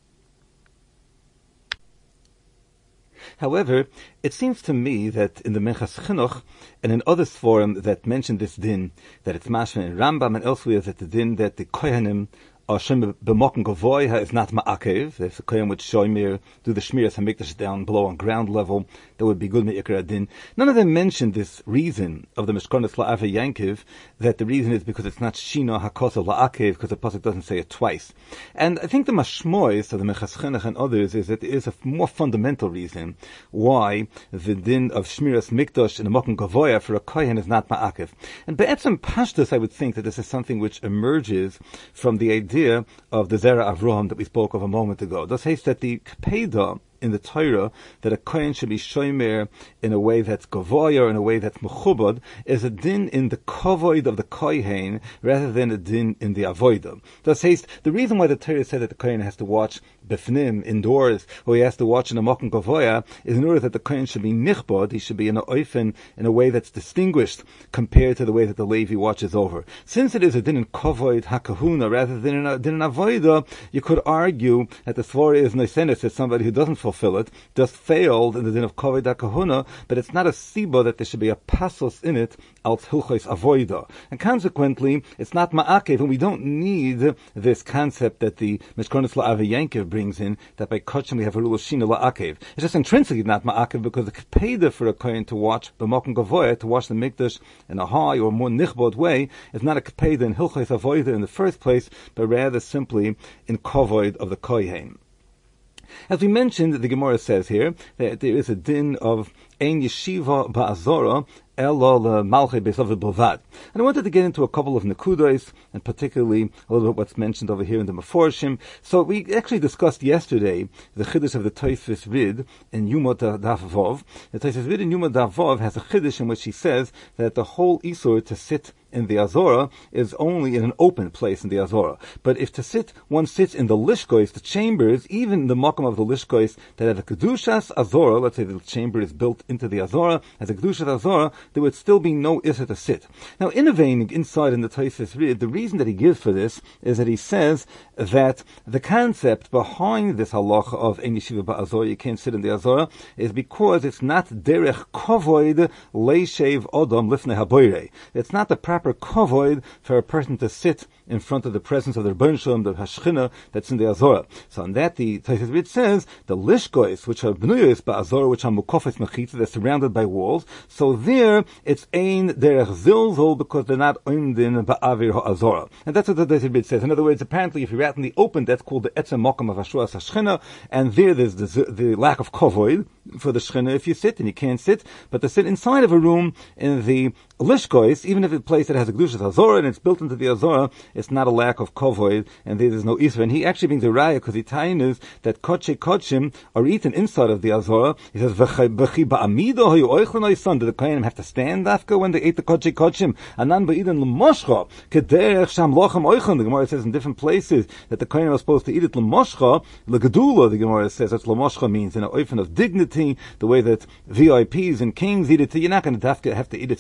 However, it seems to me that in the Mechas Chinuch and in other Sforim that mention this din, that it's mashma in Rambam and elsewhere, that the din that the Kohanim are shomer b'mokum gavoya is not ma'akev. If the Kohen would shomer, do the Shmiras HaMikdash down below on ground level, that would be good me'ikar adin. None of them mentioned this reason of the Mishkonos La'avi Yankiv, that the reason is because it's not Shina HaKos of La'akev, because the pasuk doesn't say it twice. And I think the mashmois of the Mechas Chinuch and others is that there is a more fundamental reason why the din of Shmiras Mikdash in the Mokum Gavoya for a Kohen is not ma'akev. And be'etzem pashtus, I would think that this is something which emerges from the idea of the Zera Avraham that we spoke of a moment ago. This says that the Kpeda in the Torah, that a Kohen should be shomer in a way that's gavoya, in a way that's mechubad, is a din in the kovoid of the Kohen rather than a din in the avodah. Thus, the reason why the Torah said that the Kohen has to watch befnim, indoors, or he has to watch in a mokum gavoya, is in order that the Kohen should be nichbad, he should be in a oifen, in a way that's distinguished compared to the way that the Levi watches over. Since it is a din in kovoid hakahuna rather than in a din in avodah, you could argue that the svara is noisenis, as somebody who doesn't fulfill it, just failed in the din of kovoid hakahuna, but it's not a siba that there should be a pasos in it, als hilchos avodah. And consequently, it's not ma'akev, and we don't need this concept that the Mishkonos La'avi Yankiv brings in, that by kochim we have a rule of shina la'akev. It's just intrinsically not ma'akev, because the kpeda for a kohen to watch b'mokum gavoya, to watch the mikdash in a high or more nichbod way, is not a kpeda in hilchos avodah in the first place, but rather simply in kovoid of the kohen. As we mentioned, the Gemara says here that there is a din of ein yeshiva ba'azora elo malchei beisav b'lvad. And I wanted to get into a couple of nekudos, and particularly a little bit what's mentioned over here in the Meforshim. So we actually discussed yesterday the chiddush of the Tosfos Rid in Yuma Daf Vov. The Tosfos Rid in Yuma Daf Vov has a chiddush in which he says that the whole isur to sit in the Azora is only in an open place in the Azora. But if one sits in the Lishkois, the chambers, even the Makam of the Lishkois that have a Kedushas Azora, let's say the chamber is built into the Azora, as a Kedushas Azora, there would still be no Issa to sit. Now, innovating inside in the Tosfos Rid, the reason that he gives for this is that he says that the concept behind this halacha of Ein Yeshiva Ba'Azora, you can't sit in the Azora, is because it's not Derech Kovoid Leishev Odom Lifnei HaBoirei. It's not the proper kovoid for a person to sit in front of the presence of the Rebbeinu Shalom, the Hashchina that's in the Azora. So on that, the Tosfos Rid says the lishkois, which are bnuyos ba'Azora, which are mukofes mechitza, they're surrounded by walls. So there, it's ein derech zilzol because they're not oimdin ba'avir ha'Azora. And that's what the Tosfos Rid says. In other words, apparently, if you're out in the open, that's called the etzem mokum of Hashuas Hashchina, and there's the lack of kovoid for the Shchina if you sit, and you can't sit, but to sit inside of a room in the lishkois, even if it's a place that has a Kedushas Azora and it's built into the Azora, it's not a lack of kovoid, and there's no isra. And he actually brings a raya because he ties that koche kochim are eaten inside of the Azora. He says, "V'chi ba'amido hayu oichlin son." Did the kohenim have to stand after when they ate the koche kochim? Anan ba'iden l'moshcha kederech sham lochem oichlin. The Gemara says in different places that the kohenim are supposed to eat it l'moshcha l'gedula. The Gemara says that's l'moshcha means in an oifen of dignity, the way that VIPs and kings eat it. You're not going to have to eat it standing.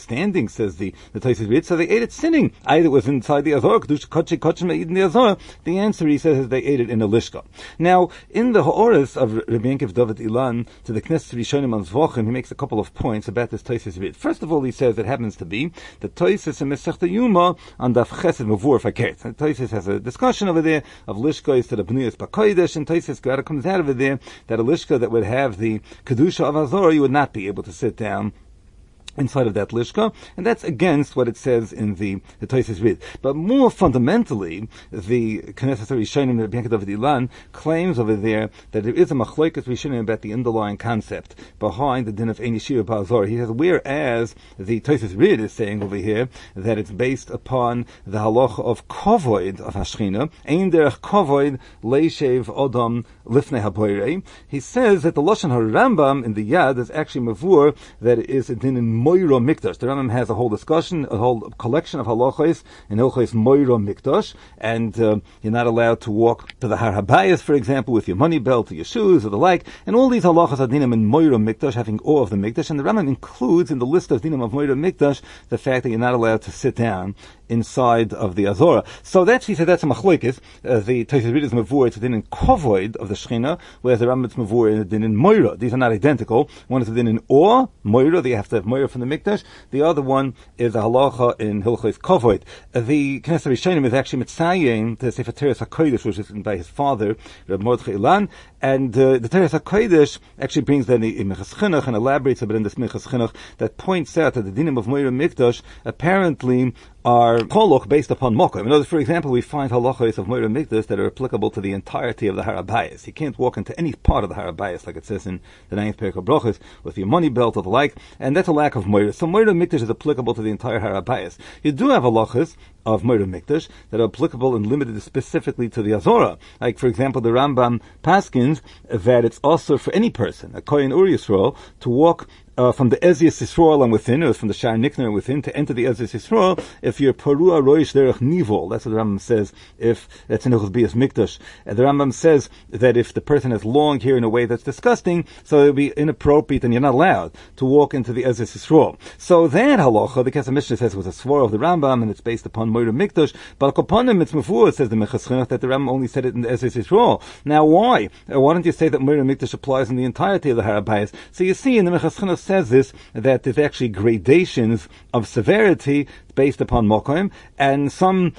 says the Tosfos Rid. So they ate it sitting. Either it was inside the Azor, Kedusha Kodesh Kodeshim eat in the Azor. The answer, he says, is they ate it in a Lishka. Now, in the Ha'oris of Rabbi Yankiv David Ilan to the Knesset Rishonim on Zvochim, he makes a couple of points about this Tosfos Rid. First of all, he says it happens to be the Tosfos in Masechta Yuma on Daf Chesed Mavur Fakert. Tosfos has a discussion over there of Lishka to the Bniyas Bakodesh, and Tosfos comes out of it there that a Lishka that would have the Kedusha of Azor, you would not be able to sit down inside of that lishka, and that's against what it says in the Tosfos Rid. But more fundamentally, the Knesset Rishonim Rabbi Yankiv David Ilan claims over there that there is a machlokes Rishonim about the underlying concept behind the din of Ein Yeshiva Ba'Azor. He says, whereas the Tosfos Rid is saying over here that it's based upon the halacha of kovoid of Hashchina, Ein derech kovoid leishev odom lifnei haboirei. He says that the Lashon HaRambam in the Yad is actually mavur that it is a din in Moira Mikdash. The Rambam has a whole discussion, a whole collection of halachos in Hilchos Moira Mikdash, and you're not allowed to walk to the Har HaBayis, for example, with your money belt or your shoes or the like, and all these halachos are dinim in Moira Mikdash, having awe of the Mikdash, and the Rambam includes in the list of dinim of Moira Mikdash the fact that you're not allowed to sit down inside of the Azora. So that's, he said, that's a machlokes. The Tosfos Rid is mavur, it's a din in kovoid of the Shechina, whereas the Rambam is mavur in a din in Moira. These are not identical. One is a din in awe, Moira, they have to have Moira from the Mikdash. The other one is a halacha in Hilchos Kovoid. The Knesset Rishonim is actually mitzayin the Sefer Teres HaKodesh, which is written by his father, Reb Mordechai Ilan, and the Teres HaKodesh actually brings that in Minchas Chinuch and elaborates a bit in this Minchas Chinuch that points out that the dinim of Moira Mikdash apparently are holoch based upon mokum. In other words, for example, we find halachos of Moira Mikdash that are applicable to the entirety of the Har HaBayis. You can't walk into any part of the Har HaBayis, like it says in the 9th Perek of Brachos, with your money belt or the like, and that's a lack of Moira. So Moira Mikdash is applicable to the entire Har HaBayis. You do have halachos of Moira Mikdash that are applicable and limited specifically to the Azora. Like, for example, the Rambam paskins that it's also for any person, a Kohen Ur Yisrael, to walk from the Ezias Yisrael and within, or from the Shar Nikner within, to enter the Ezias Yisrael, if you're Parua Roish Derech Nivol. That's what the Rambam says, if that's in Hilchos Bias Mikdash. And the Rambam says that if the person has long hair in a way that's disgusting, so it would be inappropriate and you're not allowed to walk into the Ezias Yisrael. So that halacha, the Kesef Mishnah says, was a swore of the Rambam, and it's based upon Moira Mikdash, but Koponim, it's Mufur, it says the Minchas Chinuch, that the Rambam only said it in the Ezias Yisrael. Now why? Why don't you say that Moira Mikdash applies in the entirety of the Har HaBayis? So you see, in the Minchas Chinuch says this, that there's actually gradations of severity based upon mokim, and some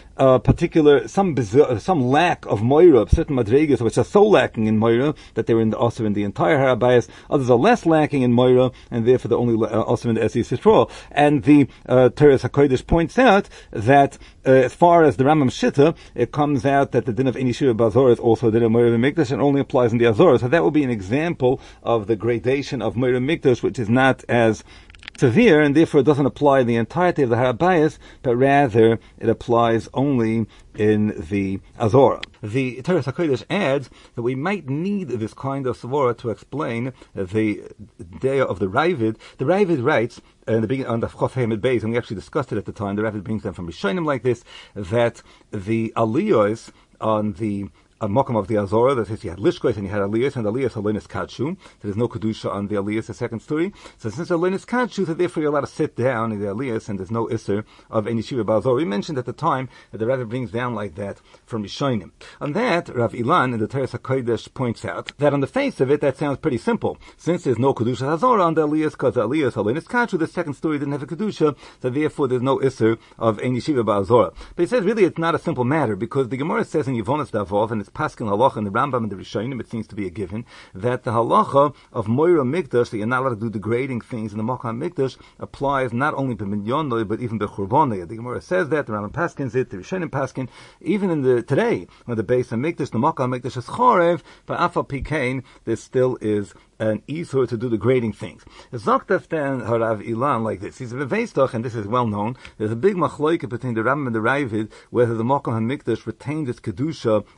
lack of moira, certain madregas which are so lacking in moira that they're also in the entire Har HaBayis. Others are less lacking in moira, and therefore they're only also in the Ezias Yisrael. And the Teres HaKodesh points out that as far as the Rambam Shitta, it comes out that the din of Ein Yeshiva Ba'Azor is also a din of Moira Mikdash and only applies in the Azor. So that would be an example of the gradation of Moira Mikdash, which is not as severe, and therefore it doesn't apply in the entirety of the Har HaBayis, but rather it applies only in the Azora. The Teres HaKodesh adds that we might need this kind of svara to explain the day of the Ravid. The Ravid writes in the beginning on the Chof Hamid Beis, and we actually discussed it at the time. The Ravid brings them from Rishonim like this, that the aliyos on the a mokum of the Azora, that says you had Lishkois and you had Aliyas, and Aliyas Alenis Kadshu. There's no Kedusha on the Aliyas, the second story. So since Alenis Kadshu, so therefore you're allowed to sit down in the Aliyas, and there's no Isser of Ein Yeshiva Ba'Azor. We mentioned at the time that the Rav brings down like that from Rishonim. On that, Rav Ilan in the Teres HaKodesh points out that on the face of it, that sounds pretty simple. Since there's no Kedusha Azora on the Aliyas, because the Aliyas Alenis Kadshu, the second story didn't have a Kedusha, so therefore there's no Isser of Ein Yeshiva Ba'Azor. But he says really it's not a simple matter, because the Gemara says in Yevonos Davov, and it's Paskin Halacha in the Rambam and the Rishonim, it seems to be a given, that the halacha of Moira Mikdash, that you're not allowed to do degrading things in the Makam Mikdash, applies not only to Minyonoi, but even to Churbanoi. The Gemara says that, the Rambam Paskins it, the Rishonim Paskin, even in the today, when the base of Mikdash, the Makam Mikdash is Chorev, but Afal Pikain, there still is an Isur to do the grading things. Zoktaf then Harav Ilan like this. He's a Veistach, and this is well known. There's a big machloike between the Rambam and the Ravid, whether the Makam HaMikdash retains its Kedusha even to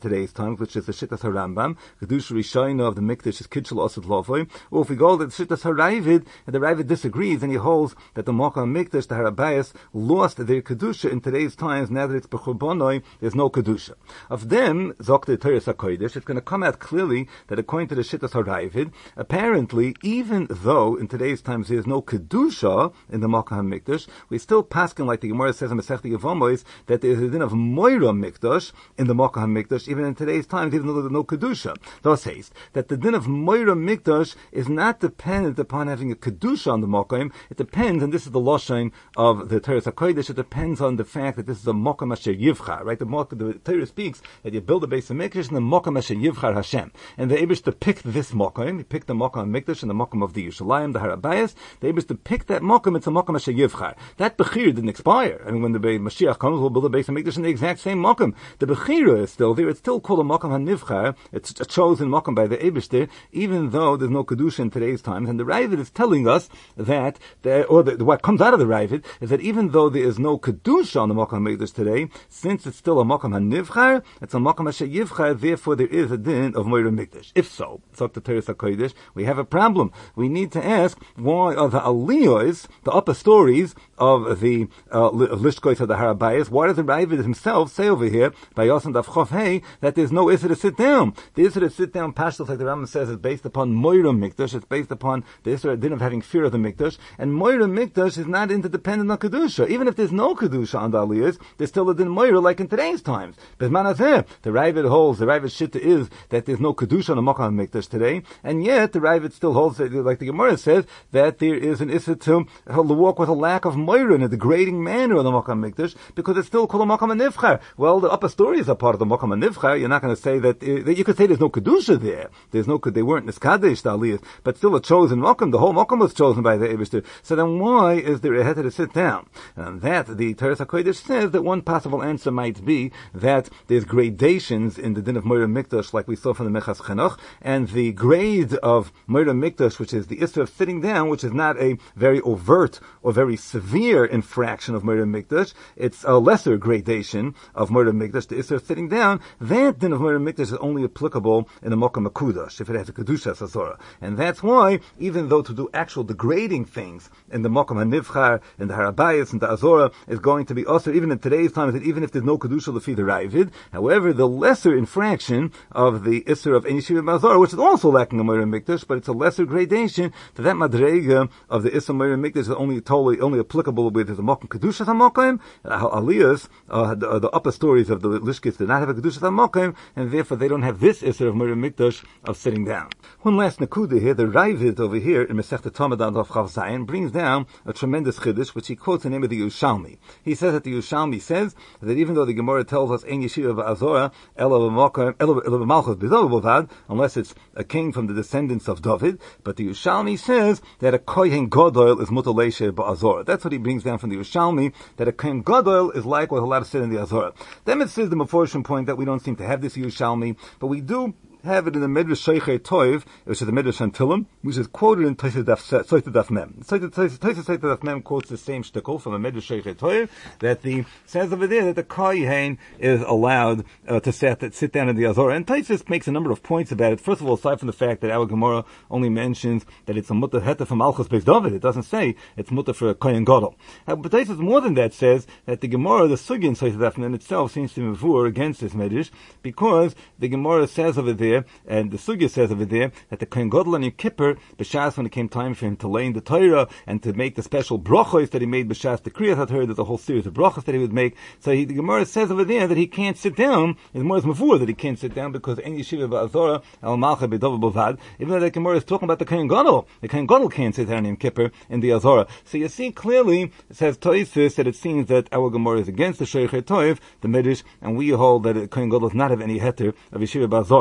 today's times, which is the Shittas HaRambam, Kedusha Rishayna of the Mikdash is Kidshel Osad Lovoi, or if we go to the Shittas HaRavid, and the Ravid disagrees, and he holds that the Mocha Mikdash, the Harabayas, lost their Kedusha in today's times, now that it's Bechurbanoi, there's no Kedusha. Of them, Zokte Teres HaKodesh, it's going to come out clearly that according to the Shittas HaRavid, apparently, even though in today's times there's no Kedusha in the Mocha Mikdash, we still paskin, like the Gemara says in Masechta Yevomois, that there's a din of Moira Mikdash in the Mocha Mikdash, even in today's times, even though there's no Kedusha. Thus says that the din of Moira Mikdash is not dependent upon having a Kedusha on the Mocha. It depends, and this is the Loshain of the Teres HaKodesh, it depends on the fact that this is a Mocha Asher Yivchar, right? The Torah speaks that you build a base of Mikdash and the Mocha Asher Yivchar Hashem. And the Eibush to pick this Mocha, he picked the Mocha Mikdash and the Mocha of the Yerushalayim, the Harabayas, the Eibush to pick that Mocha, it's a Mocha Asher Yivchar. That Bechir didn't expire. I mean, when the Mashiach comes, we'll build a base of Mikdash in the exact same Mocha. The Bechira is still there. It's still called a Mocha HaNivchar. It's a chosen Mocha by the Eibush, even though there's no Kedusha in today's times. And the Ravid is telling us that, what comes out of the Ravid is that even though there is no Kedusha on the Mocha HaMikdash today, since it's still a Mocha HaNivchar, it's a Mocha Asher Yivchar, therefore there is a din of Moira Mikdash. If so, the Teres HaKodesh, we have a problem. We need to ask, why are the aliyos, the upper stories of the Lishkois of the Harabayas, why does the Ravid himself say over here, by Yosan Daf Chof Hey, that there's no Issa to sit down? The Issa to sit down, Pashtos, like the Rambam says, is based upon Moira Mikdash, it's based upon the Issa din of having fear of the Mikdash, and Moira Mikdash is not interdependent on Kedusha. Even if there's no Kedusha on the aliyos, there's still a din Moira like in today's times. But Manazeh, the Ravid holds, the Ravid Shitta is that there's no Kedusha on the Mocha HaMikdash today, and yet the Ravid still holds, like the Gemara says, that there is an Issa to walk with a lack of Moira in a degrading manner on the Mocha HaMikdash, because it's still called a Mocha HaNivchar. Well, the upper stories are part of the Mocha HaNivchar. You're not going to say that you could say there's no Kedusha there. They weren't Niskadesh, the Aliyahs, but still a chosen Mocha. The whole Mocha was chosen by the Eibishter. So then why is there a heter to sit down? And that, the Teres HaKodesh says that one possible answer might be that there's gradations in the din of Moira Mikdash, like we saw from the Mechas Chinuch, and the grade of Moira Mikdash, which is the issue of sitting down, which is not a very overt or very severe infraction of Moira Mikdash, it's a lesser gradation of Moira Mikdash, the issue of sitting down. That din of Moira Mikdash is only applicable in the Mocha Makudash, if it has a Kedusha Sazora. And that's why, even though to do actual degrading things in the Mocha HaNivchar, in the Harabayas, and the Azora, is going to be also, even in today's times, that even if there's no Kedusha Lefi the Ravid, however, the lesser infraction of the Isser of Enyeshiva Mazor, which is also lacking a Moira Mikdash, but it's a lesser gradation, to that Madrega of the Isser Moira Mikdash is only applicable with the Mocha Kedusha HaMochaim, Aliyahs, the upper stories of the Lishkis did not have a Kedusha HaMochaim, and therefore they don't have this Isser of Moira Mikdash of sitting down. One last Nakuda here, the Ravid over here in Masechta Tomadan of Chav Zayin brings down a tremendous Chiddush, which he quotes the name of the Yerushalmi. He says that the Yerushalmi says that even though the Gemara tells us Ein Yeshiva V'Azora Ela B'Malchus B'Dov B'Vad, unless it's a king from the descendants of David, but the Yerushalmi says that a Kohen Gadol is Mutaleshe B'Azora. That's what he brings down from the Yerushalmi, that a Kohen Gadol is likewise allowed to sit in the Azora. Then it says the Meforshim point that we don't seem to have this Yerushalmi, but we do have it in the Midrash Sheicher Toiv, which is the Midrash Antilim, which is quoted in Tosei Daf Mem. Tosei Daf Mem quotes the same shtickle from the Midrash Sheicher Toiv, that says over there that the Kohen is allowed to sit down in the Azora. And Tosei makes a number of points about it. First of all, aside from the fact that our Gemara only mentions that it's a mutter heta from Malchus Beis David, it doesn't say it's mutter for a Kohen Gadol. But Tosei more than that says that the Gemara, the Sugi in Tosei Daf Mem itself, seems to be mavur against this Midrash, because the Gemara says over there, and the Sugya says over there, that the Kohen Gadol on Yom Kippur, b'shas when it came time for him to lay in the Torah and to make the special brachos that he made b'shas the Kriyas HaTorah, there's a whole series of brachos that he would make. So the Gemara says over there that he can't sit down. The Gemara is mavur that he can't sit down because Ein Yeshiva V'Azora El Malcha B'Dov B'Vad. Even though the Gemara is talking about the Kohen Gadol can't sit down in Yom Kippur in the Azora. So you see clearly, it says Tosfos, that it seems that our Gemara is against the Sheicher Toiv, the Midrash, and we hold that the Kohen Gadol does not have any heter of Yeshiva B'Azora.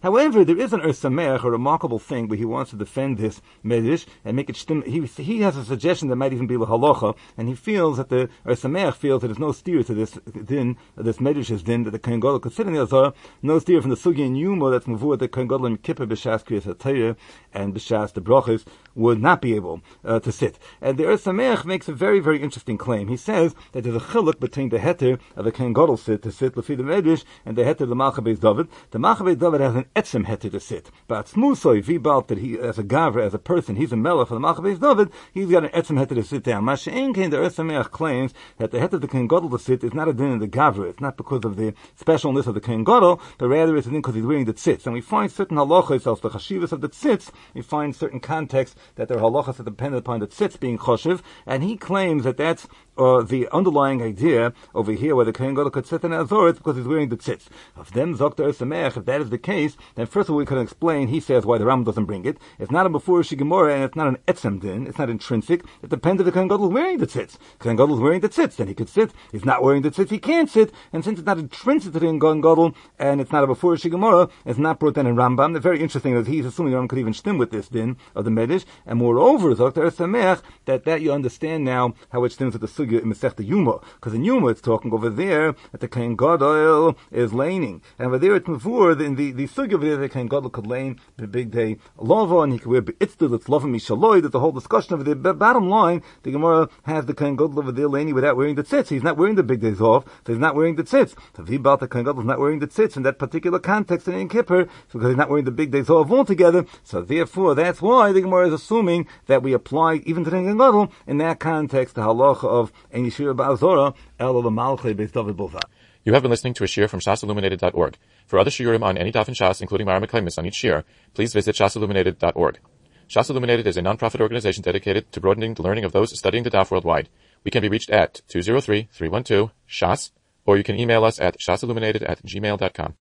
However, there is an Sameach, a remarkable thing, where he wants to defend this Medrash and make it shtim. He has a suggestion that might even be l'halacha, and he feels that the Sameach feels that there's no steer to this din, this Medrash's din, that the Kohen Gadol could sit in the Azara, no steer from the Sugi and Yuma that's Mavur, the Kohen Gadol and Kippur B'Shas Kriyas HaTorah and B'Shas the Brachos would not be able to sit. And the Sameach makes a very, very interesting claim. He says that there's a chiluk between the heter of the Kohen Gadol to sit Lefi the Medrash and the heter of the Malcha Beis David. The Malcha Beis David has an etzem heter to sit, but Smusoi Vibalt, that he as a gavra, as a person, he's a melech for the Malcha Beis David, he's got an etzem heter to sit down. Masha'en Kain, the Sameach claims that the heter of the Kohen Gadol to sit is not a din in the gavra. It's not because of the specialness of the Kohen Gadol, but rather it's a din because he's wearing the tzitz. And we find certain halachas of the chashivas of the tzitz. We find certain contexts that there are halachas that depend upon the tzitz being chashiv, and he claims that that's the underlying idea over here where the Kohen Gadol could sit in Azoritz because he's wearing the tzitz. Of them, Zokter Sameach, if that is the case, then first of all we can explain, he says, why the Ram doesn't bring it. It's not a before Shigemora, and it's not an etzem din, it's not intrinsic. It depends if the Kohen Gadol is wearing the tzitz. Kohen Gadol is wearing the tzitz, then he could sit. He's not wearing the tzitz, he can't sit. And since it's not intrinsic to the Kohen Gadol, and it's not a before Shigemora, it's not brought down in Rambam. It's very interesting that he's assuming the Ram could even stem with this din of the Medish. And moreover, Zokter Sameach, that you understand now how it stems with the Sugya in Masechta Yuma. Because in Yuma it's talking over there that the Kohen Gadol is laning. And over there it's Mavur, in the Sugya over there, the Kohen Gadol could lane the big day lava, and he could wear Be'itztul, it's lava mishaloi. There's a whole discussion over there. But bottom line, the Gemara has the Kohen Gadol over there laning without wearing the tzitz. He's not wearing the big days off, so he's not wearing the tzitz. So Vibal, the Kohen Gadol is not wearing the tzitz in that particular context in Kippur, because he's not wearing the big days off altogether. So therefore, that's why the Gemara is assuming that we apply even to the Kohen Gadol in that context the halacha of Ein Yishira Ba'azora El Malchei Beis David Bolva. You have been listening to a shiur from shasilluminated.org. For other shiurim on any daf in Shas, including Mara Meklemis on each shiur, please visit shasilluminated.org. Shas Illuminated is a non-profit organization dedicated to broadening the learning of those studying the daf worldwide. We can be reached at 203-312-SHAS, or you can email us at shasilluminated@gmail.com.